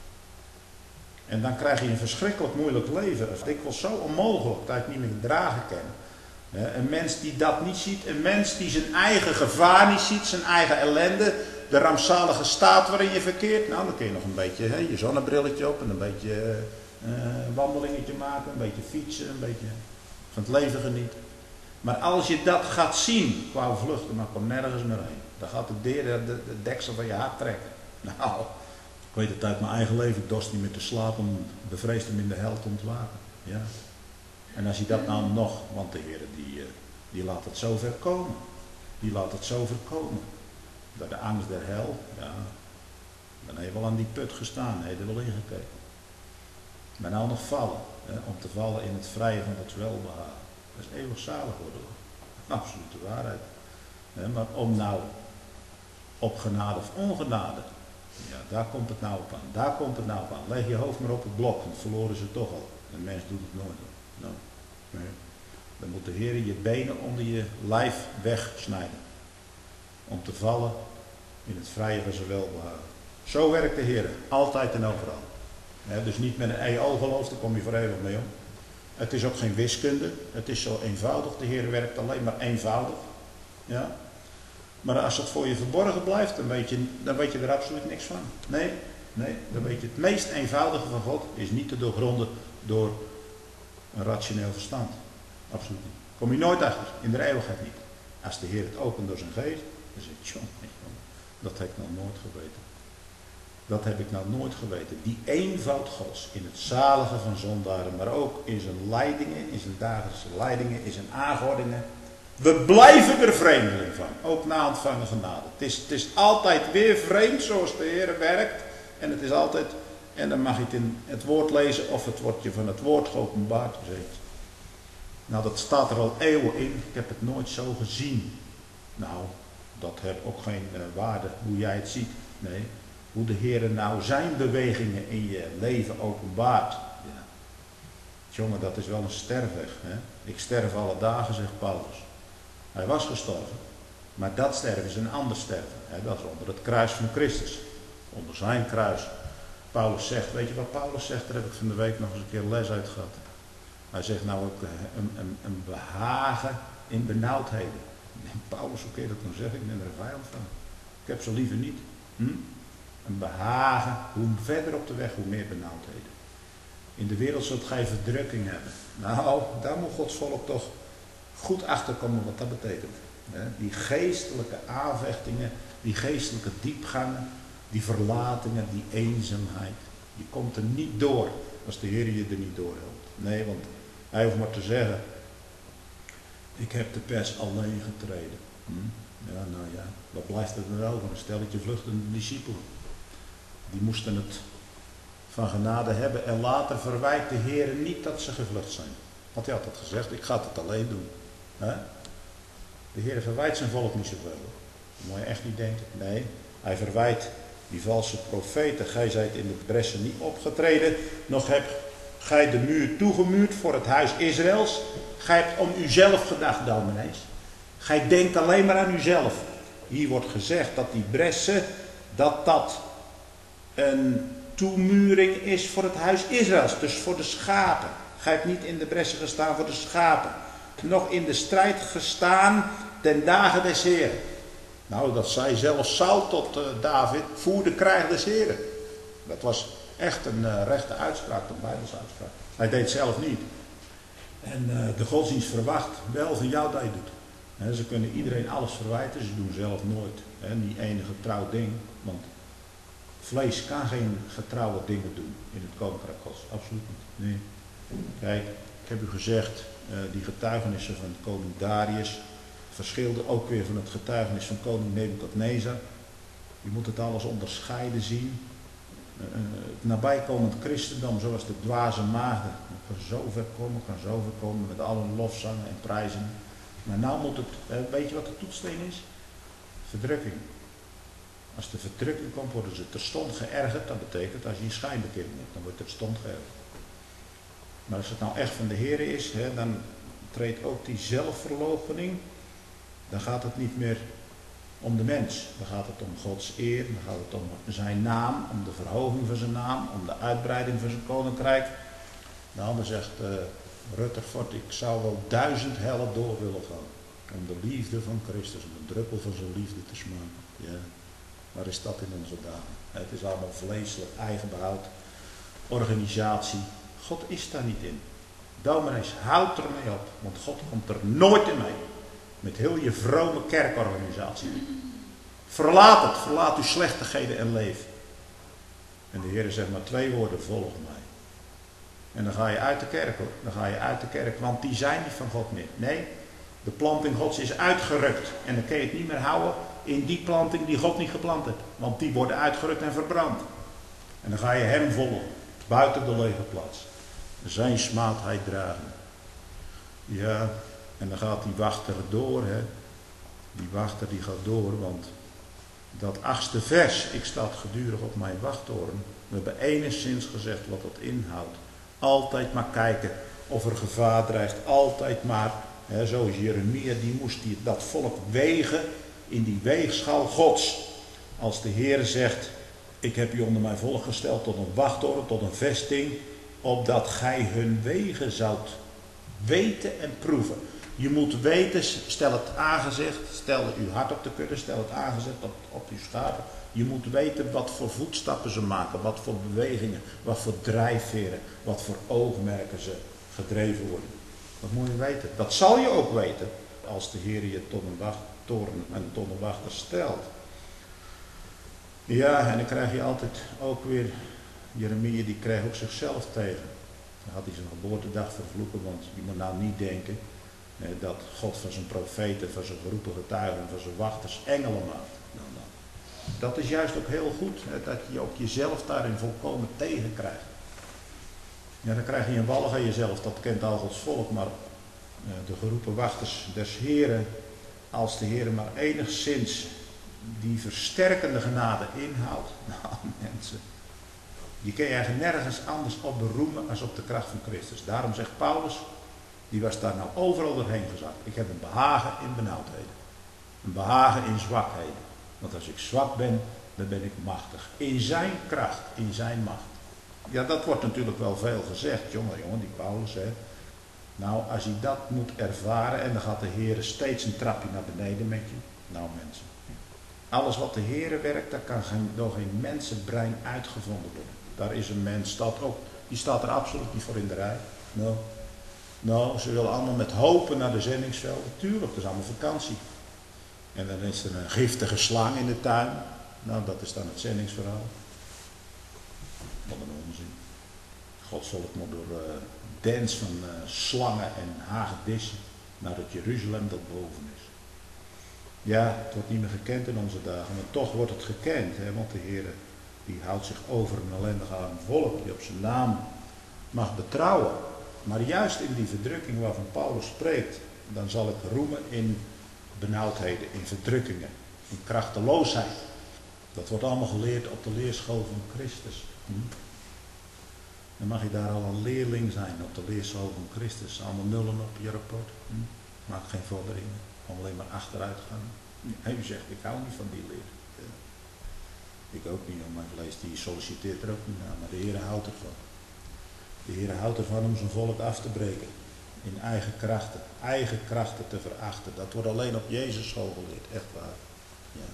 Speaker 1: En dan krijg je een verschrikkelijk moeilijk leven. Ik was zo onmogelijk dat ik niet meer dragen kan. Een mens die dat niet ziet, een mens die zijn eigen gevaar niet ziet, zijn eigen ellende, de rampzalige staat waarin je verkeert. Nou, dan kun je nog een beetje hè, je zonnebrilletje op en een beetje uh, een wandelingetje maken, een beetje fietsen, een beetje van het leven genieten. Maar als je dat gaat zien, qua vluchten, dan komt nergens meer heen. Dan gaat de deur de, de, de deksel van je hart trekken. Nou, ik weet het uit mijn eigen leven, ik dorst niet meer te slapen, bevreesd om in de hel te ontwaken. Ja. En als je dat nou nog, want de Heer die, die laat het zo ver komen. Die laat het zo voorkomen. Bij de angst der hel, ja, dan heeft wel aan die put gestaan, heeft er wel ingekeken. Maar nou nog vallen, hè, om te vallen in het vrije van het welbehagen. Dat is eeuwig zalig worden. Absolute waarheid. Hè, maar om nou op genade of ongenade, ja, daar komt het nou op aan. Daar komt het nou op aan. Leg je hoofd maar op het blok, want verloren ze toch al. Een mens doet het nooit. No. Nee. Dan moet de Heer je benen onder je lijf wegsnijden. Om te vallen in het vrije van zijn welbehagen. Zo werkt de Heer. Altijd en overal. Ja, dus niet met een E O-geloof, daar kom je voor eeuwig mee om. Het is ook geen wiskunde. Het is zo eenvoudig. De Heer werkt alleen maar eenvoudig. Ja. Maar als het voor je verborgen blijft, dan weet, je, dan weet je er absoluut niks van. Nee, nee, dan weet je het meest eenvoudige van God is niet te doorgronden door een rationeel verstand. Absoluut niet. Kom je nooit achter, in de eeuwigheid niet. Als de Heer het opent door zijn geest, dan zeg je, jongen, dat heb ik nog nooit geweten. Dat heb ik nou nooit geweten. Die eenvoud Gods in het zalige van zondaren, maar ook in zijn leidingen, in zijn dagelijkse leidingen, in zijn aangodingen. We blijven er vreemdeling van, ook na ontvangen genade. Het is, het is altijd weer vreemd zoals de Heer werkt. En het is altijd, en dan mag je het in het woord lezen of het wordt je van het woord geopenbaard gezegd. Nou, dat staat er al eeuwen in. Ik heb het nooit zo gezien. Nou, dat heeft ook geen uh, waarde hoe jij het ziet. Nee, hoe de Heer nou zijn bewegingen in je leven openbaart. Ja. Jongen, dat is wel een sterfweg. Hè? Ik sterf alle dagen, zegt Paulus. Hij was gestorven. Maar dat sterven is een ander sterven. Hè? Dat is onder het kruis van Christus. Onder zijn kruis. Paulus zegt, weet je wat Paulus zegt? Daar heb ik van de week nog eens een keer les uit gehad. Hij zegt nou ook een, een, een behagen in benauwdheden. En Paulus, hoe kun je dat dan zeggen? Ik ben er een vijand van. Ik heb ze liever niet. Hm? Een behagen, hoe verder op de weg, hoe meer benauwdheden. In de wereld zult gij verdrukking hebben. Nou, daar moet Gods volk toch goed achterkomen wat dat betekent. Die geestelijke aanvechtingen, die geestelijke diepgangen, die verlatingen, die eenzaamheid. Je komt er niet door als de Heer je er niet doorhelpt. Nee, want hij hoeft maar te zeggen, ik heb de pers alleen getreden. Hm? Ja, nou ja, wat blijft er dan over? Een stelletje vluchtende discipelen. Die moesten het van genade hebben en later verwijt de Heer niet dat ze gevlucht zijn. Want hij had dat gezegd, ik ga het alleen doen. He? De Heer verwijt zijn volk niet zoveel. Dat moet je echt niet denken. Nee, hij verwijt die valse profeten. Gij zijt in de bressen niet opgetreden, nog hebt gij de muur toegemuurd voor het huis Israëls. Gij hebt om uzelf gedacht, dominees. Gij denkt alleen maar aan uzelf. Hier wordt gezegd dat die bressen, dat dat een toemuring is voor het huis Israëls. Dus voor de schapen. Gij hebt niet in de bressen gestaan voor de schapen. Nog in de strijd gestaan ten dagen des Heren. Nou, dat zei zelfs Saul tot uh, David, voer de krijg des Heren. Dat was echt een uh, rechte uitspraak, een Bijbelse uitspraak. Hij deed het zelf niet. En uh, de godsdienst verwacht wel van jou dat je doet. He, ze kunnen iedereen alles verwijten, ze doen zelf nooit. He, niet enige trouw ding, want vlees kan geen getrouwe dingen doen in het koninkrijk Gods. Absoluut niet. Nee. Kijk, ik heb u gezegd, uh, die getuigenissen van koning Darius verschilden ook weer van het getuigenis van koning Nebukadnezar. Je moet het alles onderscheiden zien. Uh, het nabijkomend christendom, zoals de dwaze maagden, kan zo ver komen, kan zo ver komen met alle lofzangen en prijzen. Maar nou moet het, uh, weet je wat de toetssteen is? Verdrukking. Als de verdrukking komt, worden ze terstond geërgerd. Dat betekent, als je een schijnbekering hebt, dan wordt het terstond geërgerd. Maar als het nou echt van de Heer is, hè, dan treedt ook die zelfverloochening. Dan gaat het niet meer om de mens. Dan gaat het om Gods eer. Dan gaat het om zijn naam, om de verhoging van zijn naam, om de uitbreiding van zijn koninkrijk. Nou, dan zegt uh, Rutherford, ik zou wel duizend hellen door willen gaan. Om de liefde van Christus, om een druppel van zijn liefde te smaken. Ja. Waar is dat in onze dagen? Het is allemaal vleeselijk, eigenbehoud, organisatie. God is daar niet in. Dominees, houd ermee op, want God komt er nooit in mee. Met heel je vrome kerkorganisatie. Verlaat het, verlaat uw slechtigheden en leef. En de Heer zegt maar twee woorden, volg mij. En dan ga je uit de kerk hoor, dan ga je uit de kerk, want die zijn niet van God meer. Nee, de planting Gods is uitgerukt en dan kun je het niet meer houden in die planting die God niet geplant heeft. Want die worden uitgerukt en verbrand. En dan ga je hem volgen, buiten de lege plaats. Zijn smaadheid dragen. Ja, en dan gaat die wachter door, hè. Die wachter die gaat door, want dat achtste vers, ik sta gedurig op mijn wachttoren. We hebben enigszins gezegd wat dat inhoudt. Altijd maar kijken of er gevaar dreigt. Altijd maar, hè, zoals Jeremia, die moest die, dat volk wegen in die weegschaal Gods. Als de Heer zegt, ik heb u onder mijn volk gesteld tot een wachttoren, tot een vesting, opdat gij hun wegen zoudt weten en proeven. Je moet weten, stel het aangezicht, stel uw hart op de kudde, stel het aangezicht op, op uw schapen. Je moet weten wat voor voetstappen ze maken, wat voor bewegingen, wat voor drijfveren, wat voor oogmerken ze gedreven worden. Dat moet je weten. Dat zal je ook weten als de Heer je tot een wachttoren en tot een wachter stelt. Ja, en dan krijg je altijd ook weer, Jeremia die kreeg ook zichzelf tegen. Dan had hij zijn geboortedag vervloeken, want je moet nou niet denken eh, dat God van zijn profeten, van zijn geroepen getuigen, van zijn wachters engelen maakt. Nou, nou. Dat is juist ook heel goed, hè, dat je ook jezelf daarin volkomen tegen krijgt. Ja, dan krijg je een walg aan jezelf, dat kent al Gods volk, maar eh, de geroepen wachters des Heren, als de Heer maar enigszins die versterkende genade inhoudt, nou mensen, je kun je eigenlijk nergens anders op beroemen als op de kracht van Christus. Daarom zegt Paulus, die was daar nou overal doorheen gezakt. Ik heb een behagen in benauwdheden. Een behagen in zwakheden. Want als ik zwak ben, dan ben ik machtig. In zijn kracht, in zijn macht. Ja, dat wordt natuurlijk wel veel gezegd. Jongen, jongen, die Paulus, hè. Nou, als je dat moet ervaren en dan gaat de Heer steeds een trapje naar beneden met je. Nou mensen, alles wat de Heer werkt, daar kan geen, door geen mensenbrein uitgevonden worden. Daar is een mens, staat ook, die staat er absoluut niet voor in de rij. Nou, nou, ze willen allemaal met hopen naar de zendingsvelden. Tuurlijk, dat is allemaal vakantie. En dan is er een giftige slang in de tuin. Nou, dat is dan het zendingsverhaal. Wat een onzin. God zal het maar door uh, dans van uh, slangen en hagedissen naar het Jeruzalem dat boven is. Ja, het wordt niet meer gekend in onze dagen, maar toch wordt het gekend, hè, want de Heer die houdt zich over een ellendig arm volk die op zijn naam mag betrouwen. Maar juist in die verdrukking waarvan Paulus spreekt, dan zal ik roemen in benauwdheden, in verdrukkingen, in krachteloosheid. Dat wordt allemaal geleerd op de leerschool van Christus. Hm? Dan mag je daar al een leerling zijn op de leerschool van Christus. Allemaal nullen op je rapport. Hm? Maak geen vorderingen. Alleen maar achteruit gaan. Ja, u zegt, ik hou niet van die leer. Ja. Ik ook niet, want mijn vlees die solliciteert er ook niet naar. Maar de Heer houdt ervan. De Heer houdt ervan om zijn volk af te breken. In eigen krachten. Eigen krachten te verachten. Dat wordt alleen op Jezus school geleerd. Echt waar. Ja.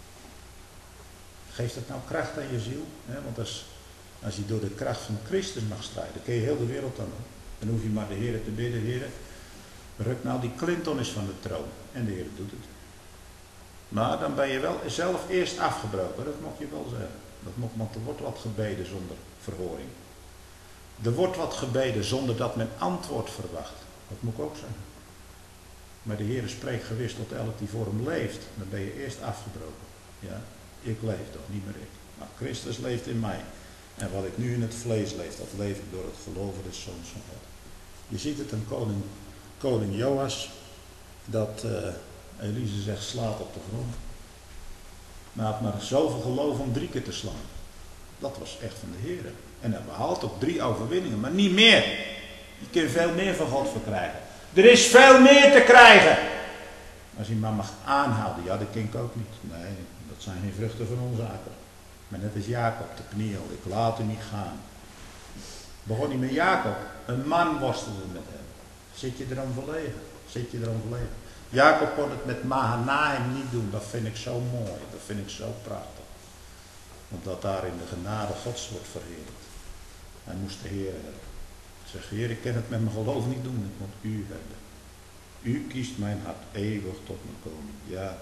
Speaker 1: Geeft het nou kracht aan je ziel? Hè? Want als, als je door de kracht van Christus mag strijden, kun je heel de wereld aan doen. Dan hoef je maar de Heer te bidden, Heer. Ruk nou die Clinton eens van de troon. En de Heer doet het. Maar dan ben je wel zelf eerst afgebroken. Dat mag je wel zeggen. Dat mag, want er wordt wat gebeden zonder verhoring. Er wordt wat gebeden zonder dat men antwoord verwacht. Dat moet ik ook zeggen. Maar de Heer spreekt gewis tot elk die voor hem leeft. Dan ben je eerst afgebroken. Ja, ik leef toch, niet meer ik. Maar Christus leeft in mij. En wat ik nu in het vlees leef, dat leef ik door het geloven des Zoons van God. Je ziet het aan koning, koning Joas. Dat uh, Elise zegt, slaat op de grond. Maar hij had maar zoveel geloof om drie keer te slaan. Dat was echt van de Heer. En hij behaalt ook drie overwinningen, maar niet meer. Je kunt veel meer van God verkrijgen. Er is veel meer te krijgen. Als je maar mag aanhouden. Ja, dat ken ik ook niet. Nee, dat zijn geen vruchten van onze akker. Maar net als Jacob, de kniel. Ik laat u niet gaan. Begon niet met Jacob. Een man worstelde met hem. Zit je erom verlegen? Zit je erom verlegen? Jacob kon het met Mahanaim niet doen. Dat vind ik zo mooi. Dat vind ik zo prachtig. Omdat daar in de genade Gods wordt verheerlijkt. Hij moest de Heer hebben. Zeg, Heer, ik kan het met mijn geloof niet doen. Ik moet u hebben. U kiest mijn hart eeuwig tot mijn koning. Ja.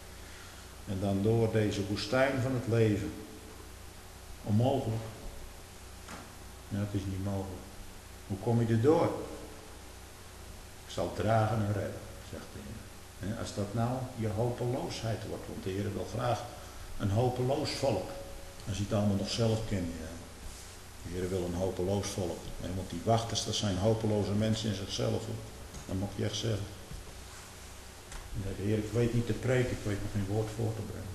Speaker 1: En dan door deze woestijn van het leven. Onmogelijk. Ja, het is niet mogelijk. Hoe kom je er door? Ik zal dragen en redden, zegt de Heer. En als dat nou je hopeloosheid wordt, want de Heer wil graag een hopeloos volk. Als je het allemaal nog zelf kent. Ja. De Heer wil een hopeloos volk. Want die wachters, dat zijn hopeloze mensen in zichzelf. Dat mag je echt zeggen. De Heer, ik weet niet te preken, ik weet nog geen woord voor te brengen.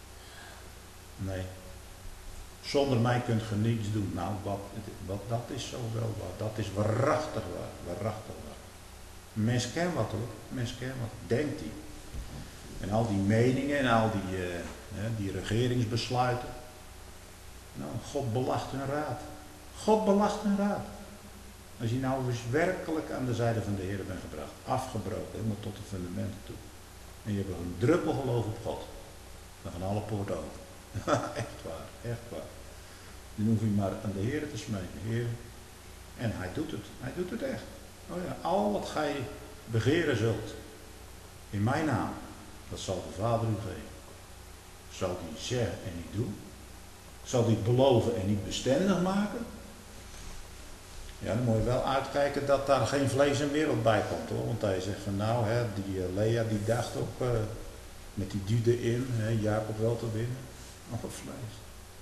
Speaker 1: Nee. Zonder mij kunt je niets doen. Nou, wat, wat, dat is zo wel waar. Dat is waarachtig waar. Waarachtig waar. Mens kent wat hoor. Mens kent wat. Denkt hij. En al die meningen en al die, uh, hè, die regeringsbesluiten. Nou, God belacht hun raad. God belacht hun raad. Als je nou eens werkelijk aan de zijde van de Heer bent gebracht. Afgebroken, helemaal tot de fundamenten toe. En je hebt een druppel geloof op God. Dan gaan alle poorten open. Echt waar, echt waar. Dan hoef je maar aan de Heer te smeken. Heer. En hij doet het. Hij doet het echt. Oh ja, al wat gij begeren zult. In mijn naam. Dat zal de Vader u geven. Zal hij zeggen en niet doen? Zal hij beloven en niet bestendig maken? Ja, dan moet je wel uitkijken dat daar geen vlees en wereld bij komt hoor. Want hij zegt van nou, hè, die uh, Lea die dacht ook uh, met die dude in, hè, Jacob wel te winnen. Nog wat vlees.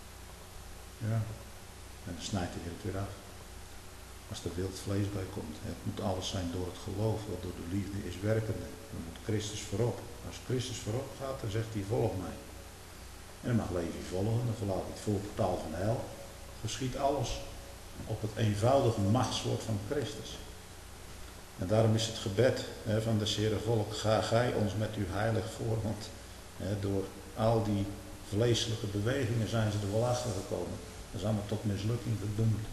Speaker 1: Ja. En dan snijdt de Heer het weer af. Als er wild vlees bij komt. Het moet alles zijn door het geloof, wat door de liefde is werkende. Dan moet Christus voorop. Als Christus voorop gaat, dan zegt hij volg mij. En dan mag Levi volgen, dan verlaat hij het voorportaal van hel. Geschiet alles op het eenvoudige machtswoord van Christus. En daarom is het gebed hè, van de Heere volk, ga gij ons met uw heilig voor, want hè, door al die vleeselijke bewegingen zijn ze er wel achter gekomen. Dat is allemaal tot mislukking verdoemd.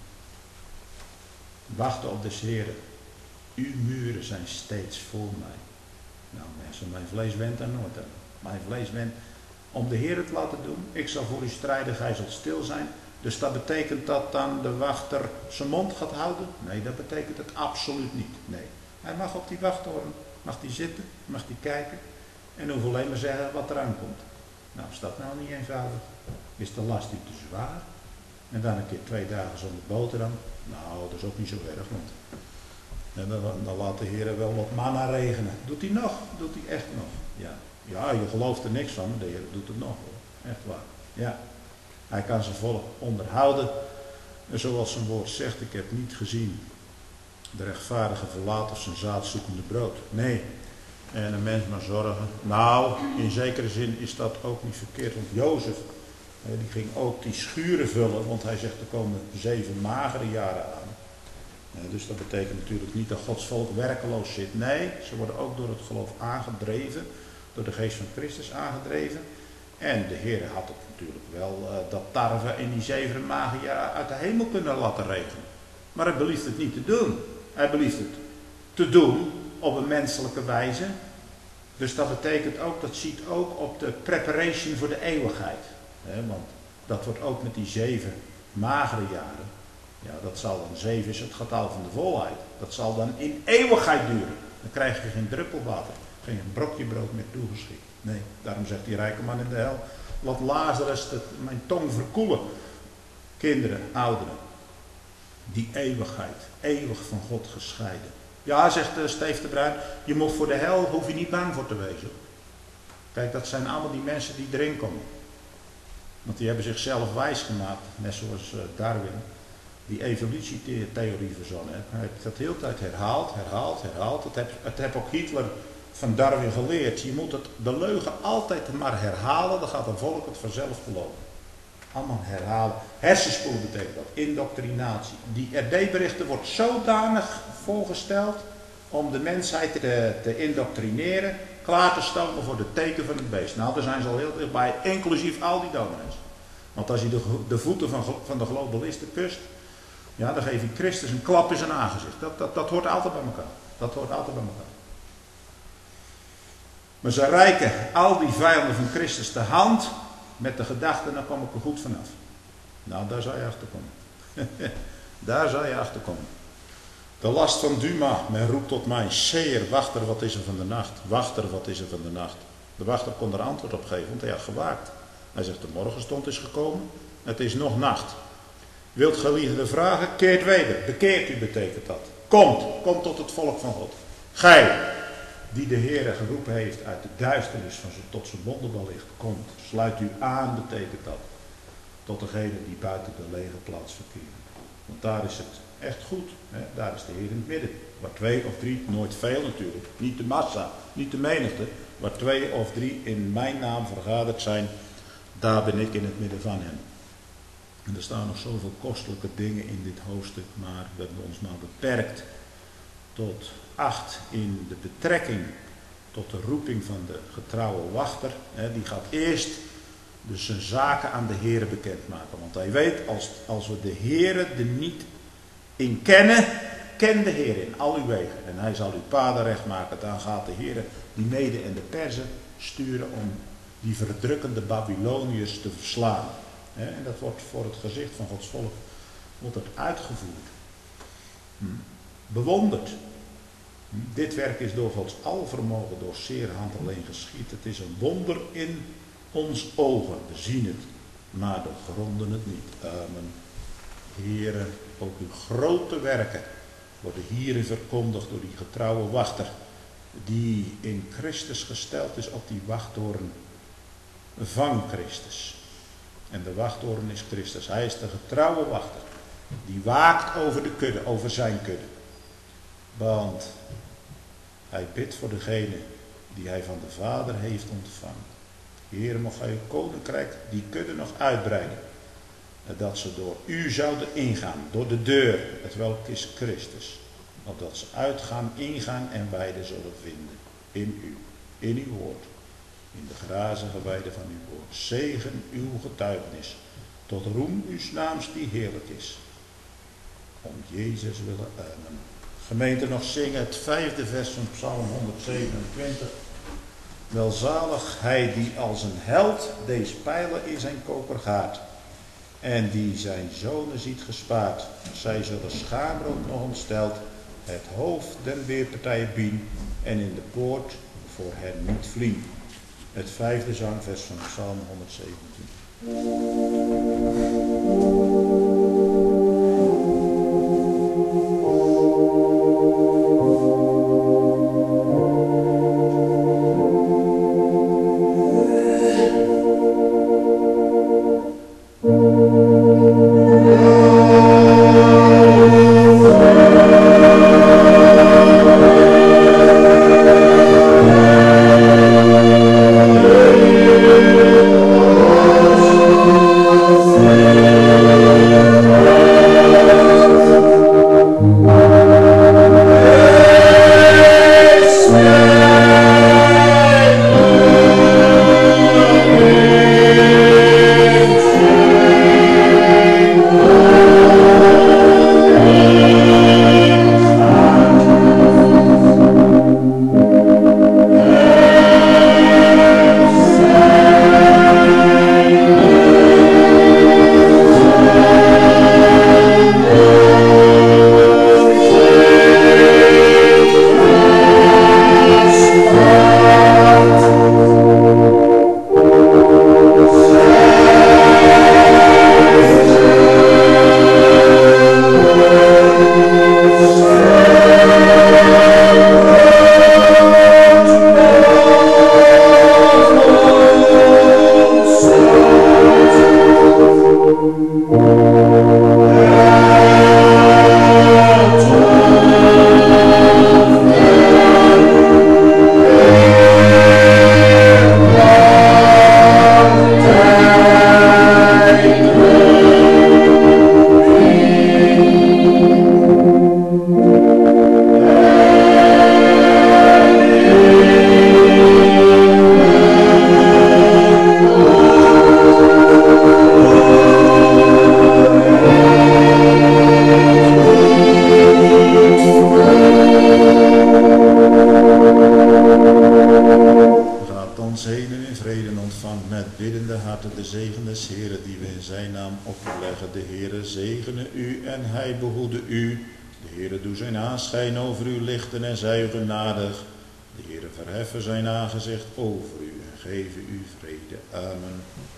Speaker 1: Wachten op de Heere. Uw muren zijn steeds voor mij. Nou mensen, mijn vlees went daar nooit aan. Mijn vlees went om de Heer te laten doen. Ik zal voor u strijden, gij zult stil zijn. Dus dat betekent dat dan de wachter zijn mond gaat houden? Nee, dat betekent het absoluut niet. Nee. Hij mag op die wachttoren, mag die zitten, mag die kijken. En hoeft alleen maar zeggen wat eraan komt. Nou, is dat nou niet eenvoudig? Is de last u te zwaar? En dan een keer twee dagen zonder boterham. Nou, dat is ook niet zo erg, want en dan, dan laat de Heer wel wat manna regenen. Doet hij nog? Doet hij echt nog? Ja. Ja, je gelooft er niks van, maar de Heer doet het nog hoor. Echt waar. Ja. Hij kan zijn volk onderhouden. En zoals zijn woord zegt, ik heb niet gezien de rechtvaardige verlaat of zijn zaad zoekende brood. Nee. En een mens maar zorgen. Nou, in zekere zin is dat ook niet verkeerd. Want Jozef, die ging ook die schuren vullen. Want hij zegt, er komen zeven magere jaren aan. Dus dat betekent natuurlijk niet dat Gods volk werkeloos zit. Nee, ze worden ook door het geloof aangedreven. Door de geest van Christus aangedreven. En de Heer had het natuurlijk wel uh, dat tarwe in die zeven magere jaren uit de hemel kunnen laten regenen. Maar hij belieft het niet te doen. Hij belieft het te doen op een menselijke wijze. Dus dat betekent ook, dat ziet ook op de preparation voor de eeuwigheid. He, want dat wordt ook met die zeven magere jaren. Ja, dat zal dan, zeven is het getal van de volheid. Dat zal dan in eeuwigheid duren. Dan krijg je geen druppel water, geen brokje brood meer toegeschikt. Nee, daarom zegt die rijke man in de hel, laat Lazarus de, mijn tong verkoelen. Kinderen, ouderen, die eeuwigheid, eeuwig van God gescheiden. Ja, zegt uh, Steve de Bruin, je moet voor de hel, hoef je niet bang voor te wezen. Kijk, dat zijn allemaal die mensen die erin komen. Want die hebben zichzelf wijs gemaakt, net zoals uh, Darwin, die evolutietheorie verzonnen heeft. Hij heeft dat de hele tijd herhaald, herhaald, herhaald. Het heb, het heb ook Hitler van Darwin geleerd. Je moet het, de leugen altijd maar herhalen, dan gaat een volk het vanzelf geloven. Allemaal herhalen. Hersenspoel betekent dat, indoctrinatie. Die R D-berichten wordt zodanig voorgesteld om de mensheid te, te indoctrineren, klaar te stomen voor de teken van het beest. Nou, daar zijn ze al heel dichtbij, inclusief al die dominees. Want als je de, de voeten van, van de globalisten kust, ja, dan geef je Christus een klap in zijn aangezicht. Dat, dat, dat hoort altijd bij elkaar. Dat hoort altijd bij elkaar. Maar ze reiken al die vijanden van Christus de hand met de gedachte, dan kom ik er goed vanaf. Nou, daar zou je achter komen. Daar zou je achter komen. De last van Duma, men roept tot mij, Seer, wachter, wat is er van de nacht? Wachter, wat is er van de nacht? De wachter kon er antwoord op geven, want hij had gewaakt. Hij zegt, de morgenstond is gekomen, het is nog nacht. Wilt geliefde vragen, keert weder. Bekeert u betekent dat. Komt, komt tot het volk van God. Gij, die de Heere geroepen heeft uit de duisternis van zijn, tot zijn wonderbelicht, komt, sluit u aan, betekent dat. Tot degene die buiten de lege plaats verkeren. Want daar is het echt goed. Hè? Daar is de Heer in het midden. Waar twee of drie, nooit veel natuurlijk, niet de massa, niet de menigte. Waar twee of drie in mijn naam vergaderd zijn, daar ben ik in het midden van hen. En er staan nog zoveel kostelijke dingen in dit hoofdstuk, maar we hebben ons maar beperkt tot acht in de betrekking tot de roeping van de getrouwe wachter. Die gaat eerst dus zijn zaken aan de Heere bekendmaken. Want hij weet, als, als we de Heere er niet in kennen, ken de Heer in al uw wegen. En hij zal uw paden recht maken. Dan gaat de Heere die Mede en de Perzen sturen om die verdrukkende Babyloniërs te verslaan. En dat wordt voor het gezicht van Gods volk wordt het uitgevoerd. Bewonderd. Dit werk is door Gods alvermogen, door zeer hand alleen geschied. Het is een wonder in ons ogen. We zien het, maar we gronden het niet. Amen. Heere, ook uw grote werken worden hierin verkondigd door die getrouwe wachter, die in Christus gesteld is op die wachttoren van Christus. En de wachttoren is Christus. Hij is de getrouwe wachter, die waakt over de kudde, over zijn kudde. Want hij bidt voor degene die hij van de Vader heeft ontvangen. Heer, mocht hij uw koninkrijk die kudde nog uitbreiden. Dat ze door u zouden ingaan, door de deur, het welk is Christus. Opdat ze uitgaan, ingaan en weide zullen vinden. In u, in uw woord. In de grazige weide van uw woord. Zegen uw getuigenis. Tot roem uw naams die heerlijk is. Om Jezus willen, amen. Gemeente, nog zingen het vijfde vers van Psalm honderdzevenentwintig. Welzalig hij die als een held deze pijlen in zijn koper gaat. En die zijn zonen ziet gespaard. Zij zullen schaamrood nog ontsteld. Het hoofd den weerpartijen bien. En in de poort voor hen niet vlien. Het vijfde zangvers van Psalm honderdzeventien. zegen des Heeren die we in zijn naam opleggen. De Heere zegene u en hij behoede u. De Heere doe zijn aanschijn over u lichten en zij u genadig. De Heere verheffen zijn aangezicht over u en geven u vrede. Amen.